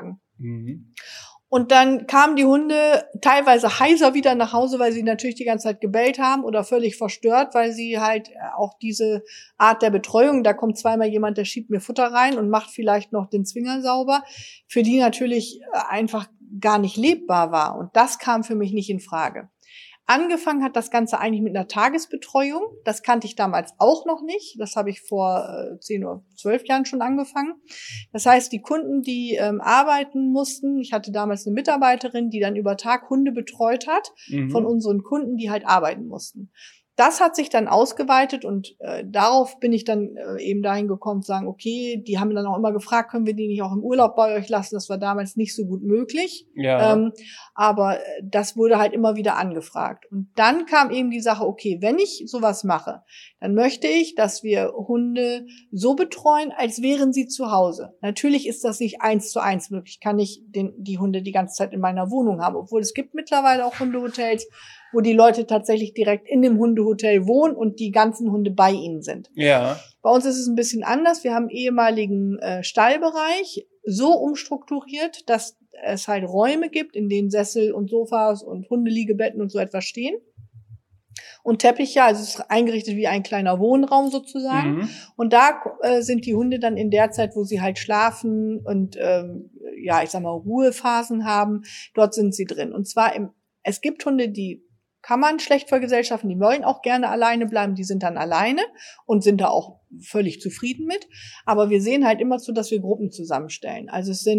Und dann kamen die Hunde teilweise heiser wieder nach Hause, weil sie natürlich die ganze Zeit gebellt haben oder völlig verstört, weil sie halt auch diese Art der Betreuung, da kommt zweimal jemand, der schiebt mir Futter rein und macht vielleicht noch den Zwinger sauber, für die natürlich einfach gar nicht lebbar war. Und das kam für mich nicht in Frage. Angefangen hat das Ganze eigentlich mit einer Tagesbetreuung. Das kannte ich damals auch noch nicht. Das habe ich vor 10 oder 12 Jahren schon angefangen. Das heißt, die Kunden, die arbeiten mussten, ich hatte damals eine Mitarbeiterin, die dann über Tag Hunde betreut hat, von unseren Kunden, die halt arbeiten mussten. Das hat sich dann ausgeweitet und darauf bin ich dann eben dahin gekommen zu sagen, okay, die haben dann auch immer gefragt, können wir die nicht auch im Urlaub bei euch lassen? Das war damals nicht so gut möglich. Ja. Aber das wurde halt immer wieder angefragt. Und dann kam eben die Sache, okay, wenn ich sowas mache, dann möchte ich, dass wir Hunde so betreuen, als wären sie zu Hause. Natürlich ist das nicht 1:1 möglich. Ich kann nicht die Hunde die ganze Zeit in meiner Wohnung haben, obwohl es gibt mittlerweile auch Hundehotels, wo die Leute tatsächlich direkt in dem Hundehotel wohnen und die ganzen Hunde bei ihnen sind. Ja. Bei uns ist es ein bisschen anders. Wir haben einen ehemaligen Stallbereich so umstrukturiert, dass es halt Räume gibt, in denen Sessel und Sofas und Hundeliegebetten und so etwas stehen. Und Teppiche, also es ist eingerichtet wie ein kleiner Wohnraum sozusagen. Und da sind die Hunde dann in der Zeit, wo sie halt schlafen und ich sag mal Ruhephasen haben, dort sind sie drin. Und zwar es gibt Hunde, die kann man schlecht vergesellschaften, die wollen auch gerne alleine bleiben, die sind dann alleine und sind da auch völlig zufrieden mit. Aber wir sehen halt immer zu, dass wir Gruppen zusammenstellen. Also es sind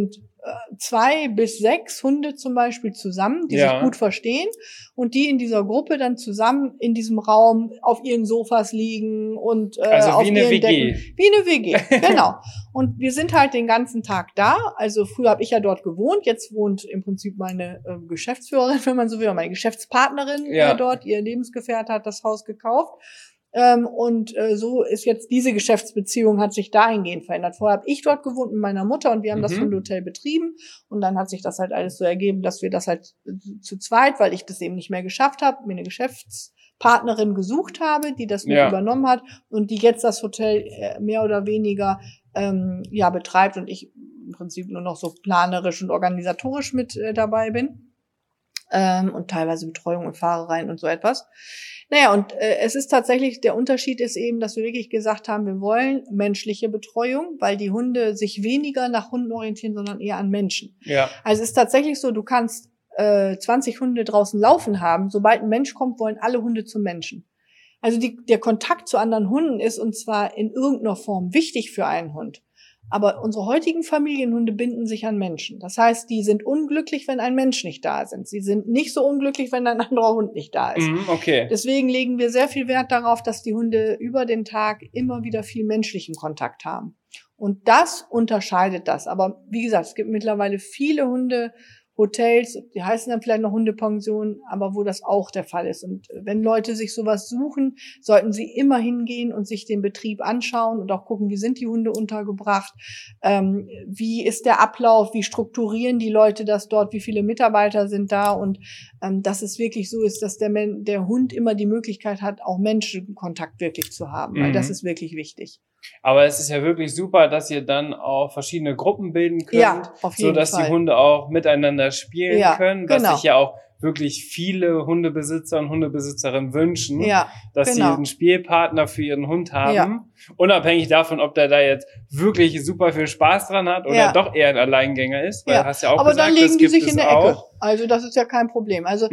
2 bis 6 Hunde zum Beispiel zusammen, die sich gut verstehen und die in dieser Gruppe dann zusammen in diesem Raum auf ihren Sofas liegen und also auf wie eine ihren WG. Decken. Wie eine WG, genau. Und wir sind halt den ganzen Tag da. Also früher habe ich ja dort gewohnt, jetzt wohnt im Prinzip meine Geschäftsführerin, wenn man so will, meine Geschäftspartnerin dort, ihr Lebensgefährte hat das Haus gekauft. So ist jetzt diese Geschäftsbeziehung hat sich dahingehend verändert. Vorher habe ich dort gewohnt mit meiner Mutter und wir haben das Hundehotel betrieben und dann hat sich das halt alles so ergeben, dass wir das halt zu zweit, weil ich das eben nicht mehr geschafft habe, mir eine Geschäftspartnerin gesucht habe, die das mit übernommen hat und die jetzt das Hotel mehr oder weniger betreibt und ich im Prinzip nur noch so planerisch und organisatorisch mit dabei bin und teilweise Betreuung und Fahrereien und so etwas. Naja, und es ist tatsächlich, der Unterschied ist eben, dass wir wirklich gesagt haben, wir wollen menschliche Betreuung, weil die Hunde sich weniger nach Hunden orientieren, sondern eher an Menschen. Ja. Also es ist tatsächlich so, du kannst 20 Hunde draußen laufen haben, sobald ein Mensch kommt, wollen alle Hunde zum Menschen. Also der Kontakt zu anderen Hunden ist und zwar in irgendeiner Form wichtig für einen Hund. Aber unsere heutigen Familienhunde binden sich an Menschen. Das heißt, die sind unglücklich, wenn ein Mensch nicht da ist. Sie sind nicht so unglücklich, wenn ein anderer Hund nicht da ist. Okay. Deswegen legen wir sehr viel Wert darauf, dass die Hunde über den Tag immer wieder viel menschlichen Kontakt haben. Und das unterscheidet das. Aber wie gesagt, es gibt mittlerweile viele Hundehotels, die heißen dann vielleicht noch Hundepensionen, aber wo das auch der Fall ist. Und wenn Leute sich sowas suchen, sollten sie immer hingehen und sich den Betrieb anschauen und auch gucken, wie sind die Hunde untergebracht, wie ist der Ablauf, wie strukturieren die Leute das dort, wie viele Mitarbeiter sind da und dass es wirklich so ist, dass der Hund immer die Möglichkeit hat, auch Menschenkontakt wirklich zu haben, weil das ist wirklich wichtig. Aber es ist ja wirklich super, dass ihr dann auch verschiedene Gruppen bilden könnt, auf jeden sodass Fall. Die Hunde auch miteinander spielen können, was sich ja auch wirklich viele Hundebesitzer und Hundebesitzerinnen wünschen, dass sie einen Spielpartner für ihren Hund haben, unabhängig davon, ob der da jetzt wirklich super viel Spaß dran hat oder doch eher ein Alleingänger ist, weil du hast ja auch aber gesagt, dann legen das die gibt sich es in der auch. Ecke. Also das ist ja kein Problem. Also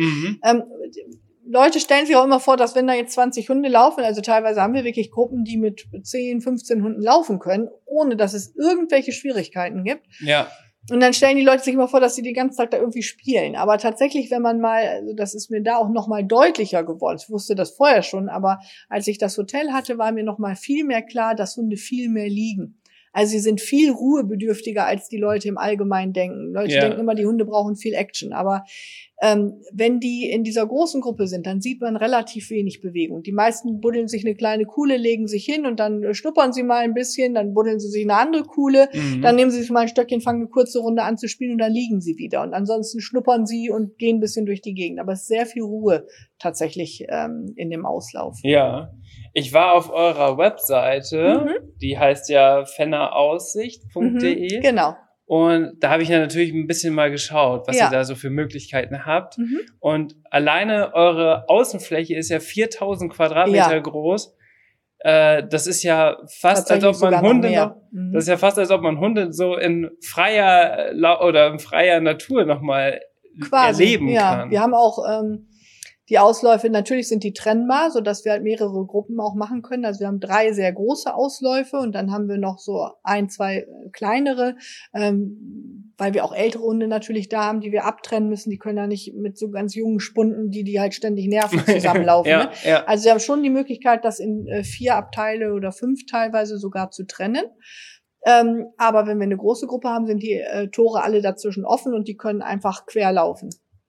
Leute stellen sich auch immer vor, dass wenn da jetzt 20 Hunde laufen, also teilweise haben wir wirklich Gruppen, die mit 10, 15 Hunden laufen können, ohne dass es irgendwelche Schwierigkeiten gibt. Ja. Und dann stellen die Leute sich immer vor, dass sie den ganzen Tag da irgendwie spielen. Aber tatsächlich, wenn man mal, also das ist mir da auch noch mal deutlicher geworden. Ich wusste das vorher schon, aber als ich das Hotel hatte, war mir noch mal viel mehr klar, dass Hunde viel mehr liegen. Also sie sind viel ruhebedürftiger, als die Leute im Allgemeinen denken. Leute denken immer, die Hunde brauchen viel Action. Aber wenn die in dieser großen Gruppe sind, dann sieht man relativ wenig Bewegung. Die meisten buddeln sich eine kleine Kuhle, legen sich hin und dann schnuppern sie mal ein bisschen, dann buddeln sie sich eine andere Kuhle, dann nehmen sie sich mal ein Stöckchen, fangen eine kurze Runde an zu spielen und dann liegen sie wieder. Und ansonsten schnuppern sie und gehen ein bisschen durch die Gegend. Aber es ist sehr viel Ruhe tatsächlich in dem Auslauf. Ja, ich war auf eurer Webseite, die heißt ja fenneraussicht.de. Genau. Und da habe ich ja natürlich ein bisschen mal geschaut, was ihr da so für Möglichkeiten habt. Und alleine eure Außenfläche ist ja 4000 Quadratmeter groß. Das ist ja fast, als ob man Hunde das ist ja fast, als ob man Hunde so in freier Natur nochmal erleben kann. Wir haben auch die Ausläufe, natürlich sind die trennbar, so dass wir halt mehrere Gruppen auch machen können. Also wir haben 3 sehr große Ausläufe und dann haben wir noch so 1, 2 kleinere, weil wir auch ältere Hunde natürlich da haben, die wir abtrennen müssen. Die können ja nicht mit so ganz jungen Spunden, die halt ständig nerven, zusammenlaufen. Ne? Also wir haben schon die Möglichkeit, das in 4 Abteile oder 5 teilweise sogar zu trennen. Aber wenn wir eine große Gruppe haben, sind die Tore alle dazwischen offen und die können einfach quer laufen.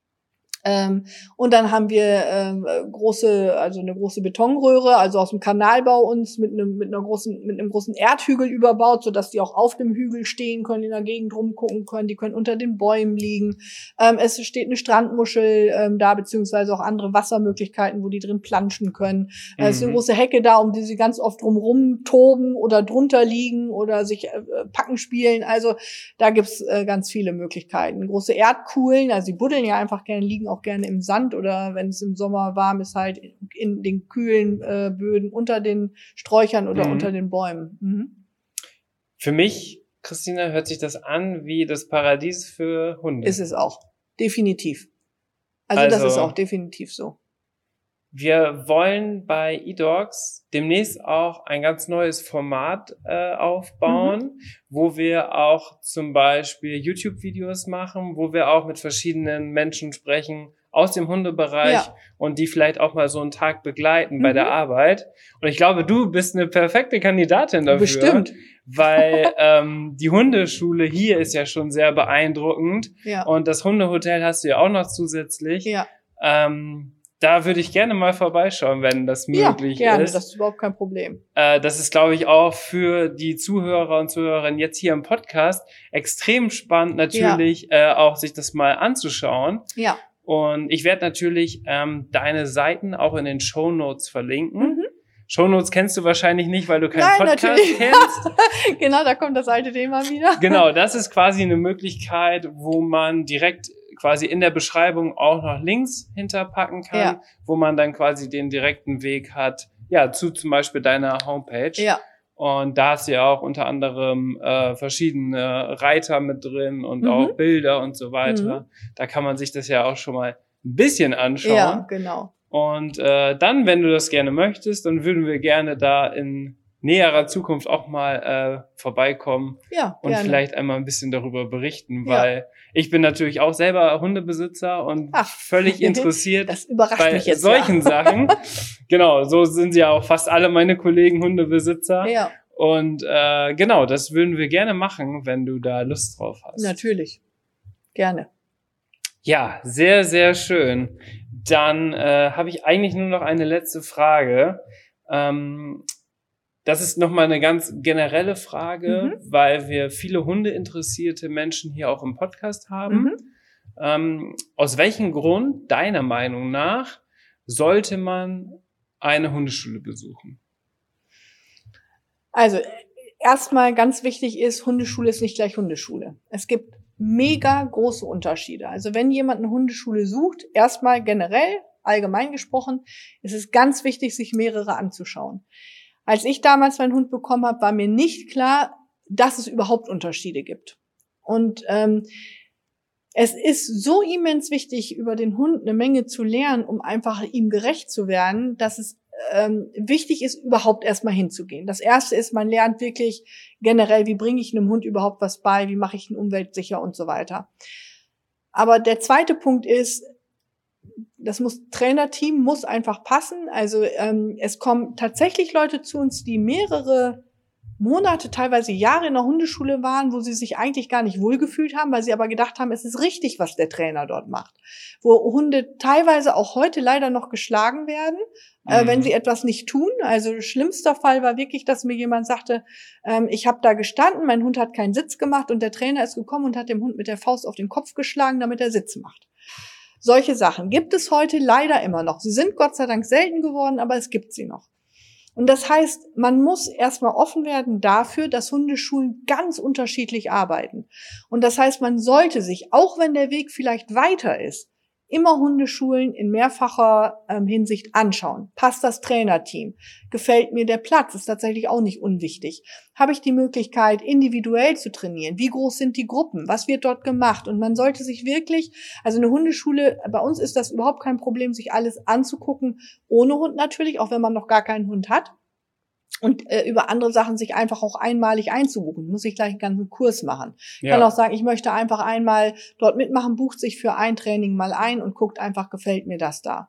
Und dann haben wir eine große Betonröhre, also aus dem Kanalbau uns mit einem großen Erdhügel überbaut, so dass die auch auf dem Hügel stehen können, in der Gegend rumgucken können, die können unter den Bäumen liegen. Es steht eine Strandmuschel da, beziehungsweise auch andere Wassermöglichkeiten, wo die drin planschen können. Es ist eine große Hecke da, um die sie ganz oft drumrum toben oder drunter liegen oder sich packen spielen. Also da gibt's ganz viele Möglichkeiten. Große Erdkuhlen, also die buddeln ja einfach gerne, liegen auch gerne im Sand oder wenn es im Sommer warm ist, halt in den kühlen Böden unter den Sträuchern oder unter den Bäumen. Für mich, Christina, hört sich das an wie das Paradies für Hunde. Ist es auch. Definitiv. Also das ist auch definitiv so. Wir wollen bei eDogs demnächst auch ein ganz neues Format aufbauen, wo wir auch zum Beispiel YouTube-Videos machen, wo wir auch mit verschiedenen Menschen sprechen aus dem Hundebereich und die vielleicht auch mal so einen Tag begleiten bei der Arbeit. Und ich glaube, du bist eine perfekte Kandidatin dafür. Bestimmt. Weil die Hundeschule hier ist ja schon sehr beeindruckend. Ja. Und das Hundehotel hast du ja auch noch zusätzlich. Ja. Da würde ich gerne mal vorbeischauen, wenn das möglich ist. Ja, gerne, das ist überhaupt kein Problem. Das ist, glaube ich, auch für die Zuhörer und Zuhörerinnen jetzt hier im Podcast extrem spannend, natürlich auch sich das mal anzuschauen. Ja. Und ich werde natürlich deine Seiten auch in den Shownotes verlinken. Shownotes kennst du wahrscheinlich nicht, weil du keinen Podcast kennst. Genau, da kommt das alte Thema wieder. Genau, das ist quasi eine Möglichkeit, wo man direkt quasi in der Beschreibung auch noch Links hinterpacken kann, wo man dann quasi den direkten Weg hat, zu zum Beispiel deiner Homepage. Ja. Und da hast du ja auch unter anderem verschiedene Reiter mit drin und auch Bilder und so weiter. Da kann man sich das ja auch schon mal ein bisschen anschauen. Ja, genau. Und dann, wenn du das gerne möchtest, dann würden wir gerne da in näherer Zukunft auch mal vorbeikommen und gerne vielleicht einmal ein bisschen darüber berichten, weil ich bin natürlich auch selber Hundebesitzer und völlig interessiert das überrascht bei mich jetzt, solchen Sachen. Genau, so sind ja auch fast alle meine Kollegen Hundebesitzer. Ja. Und genau, das würden wir gerne machen, wenn du da Lust drauf hast. Natürlich, gerne. Ja, sehr, sehr schön. Dann habe ich eigentlich nur noch eine letzte Frage. Das ist nochmal eine ganz generelle Frage, weil wir viele hundeinteressierte Menschen hier auch im Podcast haben. Aus welchem Grund, deiner Meinung nach, sollte man eine Hundeschule besuchen? Also, erstmal ganz wichtig ist, Hundeschule ist nicht gleich Hundeschule. Es gibt mega große Unterschiede. Also, wenn jemand eine Hundeschule sucht, erstmal generell, allgemein gesprochen, ist es ganz wichtig, sich mehrere anzuschauen. Als ich damals meinen Hund bekommen habe, war mir nicht klar, dass es überhaupt Unterschiede gibt. Und es ist so immens wichtig, über den Hund eine Menge zu lernen, um einfach ihm gerecht zu werden, dass es wichtig ist, überhaupt erstmal hinzugehen. Das Erste ist, man lernt wirklich generell, wie bringe ich einem Hund überhaupt was bei, wie mache ich ihn umweltsicher und so weiter. Aber der zweite Punkt ist, Trainerteam muss einfach passen. Also es kommen tatsächlich Leute zu uns, die mehrere Monate, teilweise Jahre in der Hundeschule waren, wo sie sich eigentlich gar nicht wohlgefühlt haben, weil sie aber gedacht haben, es ist richtig, was der Trainer dort macht. Wo Hunde teilweise auch heute leider noch geschlagen werden, wenn sie etwas nicht tun. Also schlimmster Fall war wirklich, dass mir jemand sagte, ich habe da gestanden, mein Hund hat keinen Sitz gemacht und der Trainer ist gekommen und hat dem Hund mit der Faust auf den Kopf geschlagen, damit er Sitz macht. Solche Sachen gibt es heute leider immer noch. Sie sind Gott sei Dank selten geworden, aber es gibt sie noch. Und das heißt, man muss erstmal offen werden dafür, dass Hundeschulen ganz unterschiedlich arbeiten. Und das heißt, man sollte sich, auch wenn der Weg vielleicht weiter ist, immer Hundeschulen in mehrfacher Hinsicht anschauen. Passt das Trainerteam? Gefällt mir der Platz? Ist tatsächlich auch nicht unwichtig. Habe ich die Möglichkeit, individuell zu trainieren? Wie groß sind die Gruppen? Was wird dort gemacht? Und man sollte sich wirklich, also eine Hundeschule, bei uns ist das überhaupt kein Problem, sich alles anzugucken, ohne Hund natürlich, auch wenn man noch gar keinen Hund hat. Und über andere Sachen sich einfach auch einmalig einzubuchen. Muss ich gleich einen ganzen Kurs machen. Ja. Kann auch sagen, ich möchte einfach einmal dort mitmachen, bucht sich für ein Training mal ein und guckt einfach, gefällt mir das da.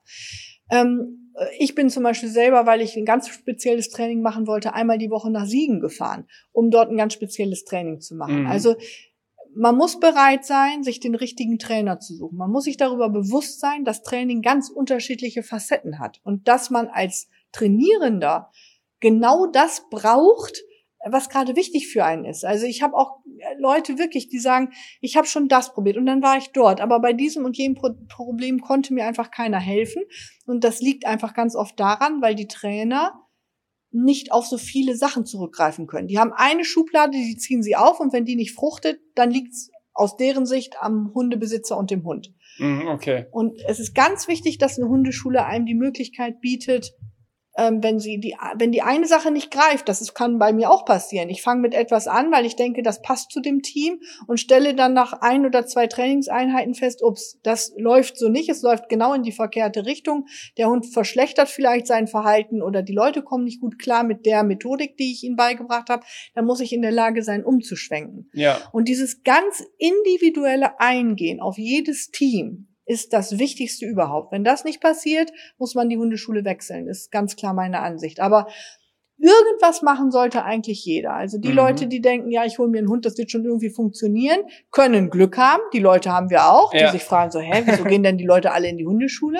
Ich bin zum Beispiel selber, weil ich ein ganz spezielles Training machen wollte, einmal die Woche nach Siegen gefahren, um dort ein ganz spezielles Training zu machen. Also man muss bereit sein, sich den richtigen Trainer zu suchen. Man muss sich darüber bewusst sein, dass Training ganz unterschiedliche Facetten hat und dass man als Trainierender genau das braucht, was gerade wichtig für einen ist. Also ich habe auch Leute wirklich, die sagen, ich habe schon das probiert und dann war ich dort, aber bei diesem und jenem Problem konnte mir einfach keiner helfen. Und das liegt einfach ganz oft daran, weil die Trainer nicht auf so viele Sachen zurückgreifen können. Die haben eine Schublade, die ziehen sie auf und wenn die nicht fruchtet, dann liegt's aus deren Sicht am Hundebesitzer und dem Hund. Okay. Und es ist ganz wichtig, dass eine Hundeschule einem die Möglichkeit bietet, wenn die eine Sache nicht greift, kann bei mir auch passieren. Ich fange mit etwas an, weil ich denke, das passt zu dem Team und stelle dann nach 1 oder 2 Trainingseinheiten fest, ups, das läuft so nicht, es läuft genau in die verkehrte Richtung. Der Hund verschlechtert vielleicht sein Verhalten oder die Leute kommen nicht gut klar mit der Methodik, die ich ihnen beigebracht habe. Dann muss ich in der Lage sein, umzuschwenken. Ja. Und dieses ganz individuelle Eingehen auf jedes Team ist das Wichtigste überhaupt. Wenn das nicht passiert, muss man die Hundeschule wechseln. Ist ganz klar meine Ansicht. Aber irgendwas machen sollte eigentlich jeder. Also die Leute, die denken, ja, ich hole mir einen Hund, das wird schon irgendwie funktionieren, können Glück haben. Die Leute haben wir auch, die sich fragen so, wieso gehen denn die Leute alle in die Hundeschule?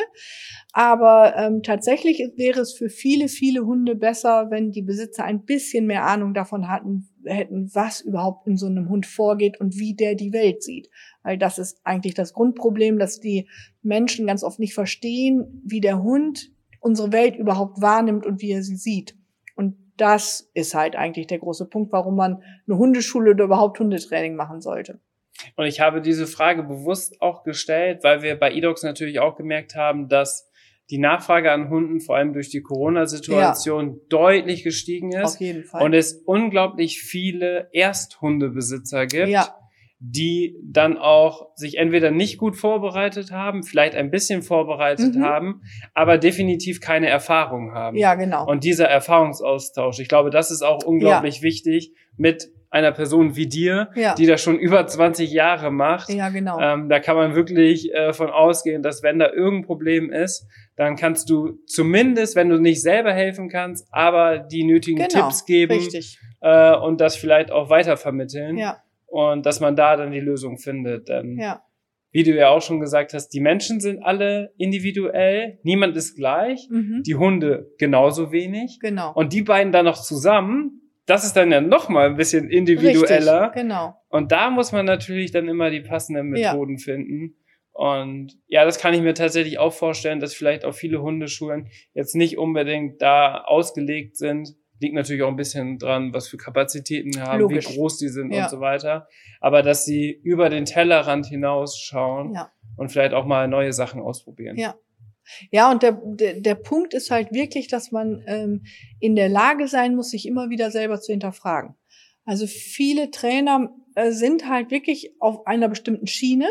Aber tatsächlich wäre es für viele, viele Hunde besser, wenn die Besitzer ein bisschen mehr Ahnung davon hätten, was überhaupt in so einem Hund vorgeht und wie der die Welt sieht. Weil das ist eigentlich das Grundproblem, dass die Menschen ganz oft nicht verstehen, wie der Hund unsere Welt überhaupt wahrnimmt und wie er sie sieht. Und das ist halt eigentlich der große Punkt, warum man eine Hundeschule oder überhaupt Hundetraining machen sollte. Und ich habe diese Frage bewusst auch gestellt, weil wir bei eDogs natürlich auch gemerkt haben, dass die Nachfrage an Hunden vor allem durch die Corona-Situation deutlich gestiegen ist. Auf jeden Fall. Und es unglaublich viele Ersthundebesitzer gibt, die dann auch sich entweder nicht gut vorbereitet haben, vielleicht ein bisschen vorbereitet haben, aber definitiv keine Erfahrung haben. Ja, genau. Und dieser Erfahrungsaustausch, ich glaube, das ist auch unglaublich wichtig mit einer Person wie dir, die das schon über 20 Jahre macht. Ja, genau. Da kann man wirklich von ausgehen, dass wenn da irgendein Problem ist, dann kannst du zumindest, wenn du nicht selber helfen kannst, aber die nötigen Tipps geben und das vielleicht auch weitervermitteln. Ja. Und dass man da dann die Lösung findet. Denn wie du ja auch schon gesagt hast, die Menschen sind alle individuell, niemand ist gleich, die Hunde genauso wenig. Genau. Und die beiden dann noch zusammen, das ist dann ja noch mal ein bisschen individueller. Richtig, genau. Und da muss man natürlich dann immer die passenden Methoden finden. Und ja, das kann ich mir tatsächlich auch vorstellen, dass vielleicht auch viele Hundeschulen jetzt nicht unbedingt da ausgelegt sind. Liegt natürlich auch ein bisschen dran, was für Kapazitäten haben, wie groß die sind und so weiter. Aber dass sie über den Tellerrand hinausschauen und vielleicht auch mal neue Sachen ausprobieren. Ja, und der Punkt ist halt wirklich, dass man in der Lage sein muss, sich immer wieder selber zu hinterfragen. Also viele Trainer sind halt wirklich auf einer bestimmten Schiene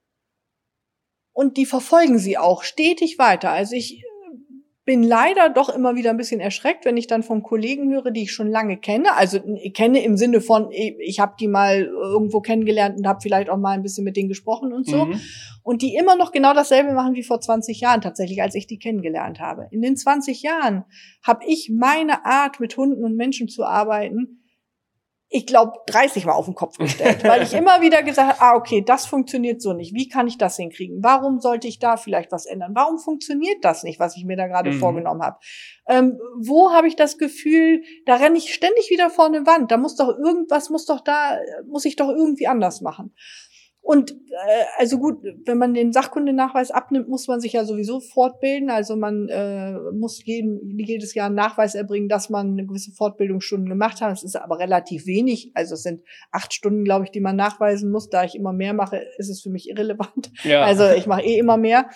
und die verfolgen sie auch stetig weiter. Also ich bin leider doch immer wieder ein bisschen erschreckt, wenn ich dann von Kollegen höre, die ich schon lange kenne. Also kenne im Sinne von, ich habe die mal irgendwo kennengelernt und habe vielleicht auch mal ein bisschen mit denen gesprochen und so. Und die immer noch genau dasselbe machen wie vor 20 Jahren tatsächlich, als ich die kennengelernt habe. In den 20 Jahren habe ich meine Art, mit Hunden und Menschen zu arbeiten, ich glaube, 30 Mal auf den Kopf gestellt, weil ich immer wieder gesagt habe, okay, das funktioniert so nicht. Wie kann ich das hinkriegen? Warum sollte ich da vielleicht was ändern? Warum funktioniert das nicht, was ich mir da gerade vorgenommen habe? Wo habe ich das Gefühl, da renne ich ständig wieder vor eine Wand. Da muss ich doch irgendwie anders machen. Und also gut, wenn man den Sachkundenachweis abnimmt, muss man sich ja sowieso fortbilden. Also man muss jedes Jahr einen Nachweis erbringen, dass man eine gewisse Fortbildungsstunden gemacht hat. Das ist aber relativ wenig. Also es sind 8 Stunden, glaube ich, die man nachweisen muss. Da ich immer mehr mache, ist es für mich irrelevant. Ja. Also ich mache immer mehr.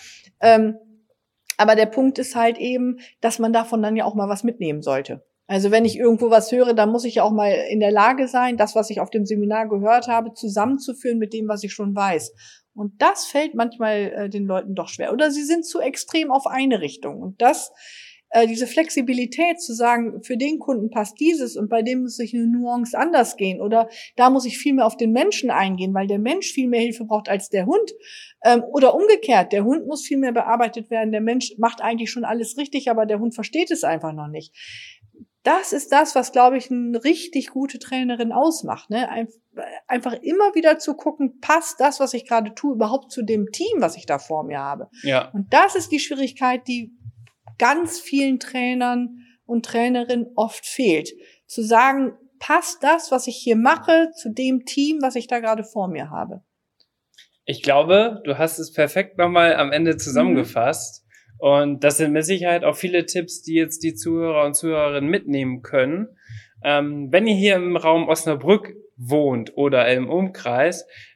Aber der Punkt ist halt eben, dass man davon dann ja auch mal was mitnehmen sollte. Also wenn ich irgendwo was höre, dann muss ich ja auch mal in der Lage sein, das, was ich auf dem Seminar gehört habe, zusammenzuführen mit dem, was ich schon weiß. Und das fällt manchmal den Leuten doch schwer. Oder sie sind zu extrem auf eine Richtung. Und diese Flexibilität zu sagen, für den Kunden passt dieses und bei dem muss ich eine Nuance anders gehen. Oder da muss ich viel mehr auf den Menschen eingehen, weil der Mensch viel mehr Hilfe braucht als der Hund. Oder umgekehrt, der Hund muss viel mehr bearbeitet werden. Der Mensch macht eigentlich schon alles richtig, aber der Hund versteht es einfach noch nicht. Das ist das, was, glaube ich, eine richtig gute Trainerin ausmacht, ne? Einfach immer wieder zu gucken, passt das, was ich gerade tue, überhaupt zu dem Team, was ich da vor mir habe? Ja. Und das ist die Schwierigkeit, die ganz vielen Trainern und Trainerinnen oft fehlt. Zu sagen, passt das, was ich hier mache, zu dem Team, was ich da gerade vor mir habe? Ich glaube, du hast es perfekt nochmal am Ende zusammengefasst. Und das sind mit Sicherheit auch viele Tipps, die jetzt die Zuhörer und Zuhörerinnen mitnehmen können. Wenn ihr hier im Raum Osnabrück wohnt oder im Umkreis,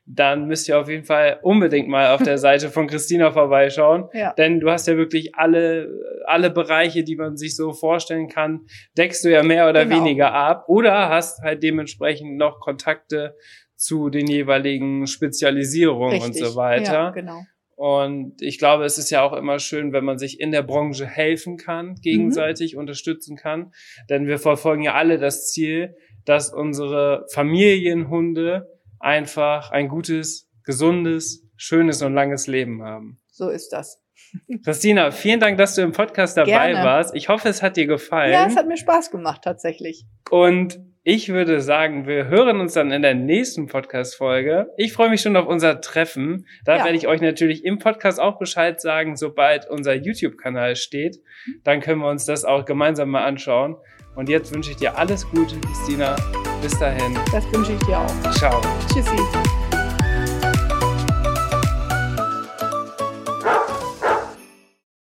dann müsst ihr auf jeden Fall unbedingt mal auf der Seite von Christina vorbeischauen. Ja. Denn du hast ja wirklich alle Bereiche, die man sich so vorstellen kann, deckst du ja mehr oder weniger ab. Oder hast halt dementsprechend noch Kontakte zu den jeweiligen Spezialisierungen und so weiter. Ja, genau. Und ich glaube, es ist ja auch immer schön, wenn man sich in der Branche helfen kann, gegenseitig unterstützen kann. Denn wir verfolgen ja alle das Ziel, dass unsere Familienhunde einfach ein gutes, gesundes, schönes und langes Leben haben. So ist das. Christina, vielen Dank, dass du im Podcast dabei warst. Ich hoffe, es hat dir gefallen. Ja, es hat mir Spaß gemacht, tatsächlich. Und ich würde sagen, wir hören uns dann in der nächsten Podcast-Folge. Ich freue mich schon auf unser Treffen. Da werde ich euch natürlich im Podcast auch Bescheid sagen, sobald unser YouTube-Kanal steht. Dann können wir uns das auch gemeinsam mal anschauen. Und jetzt wünsche ich dir alles Gute, Christina. Bis dahin. Das wünsche ich dir auch. Ciao. Tschüssi.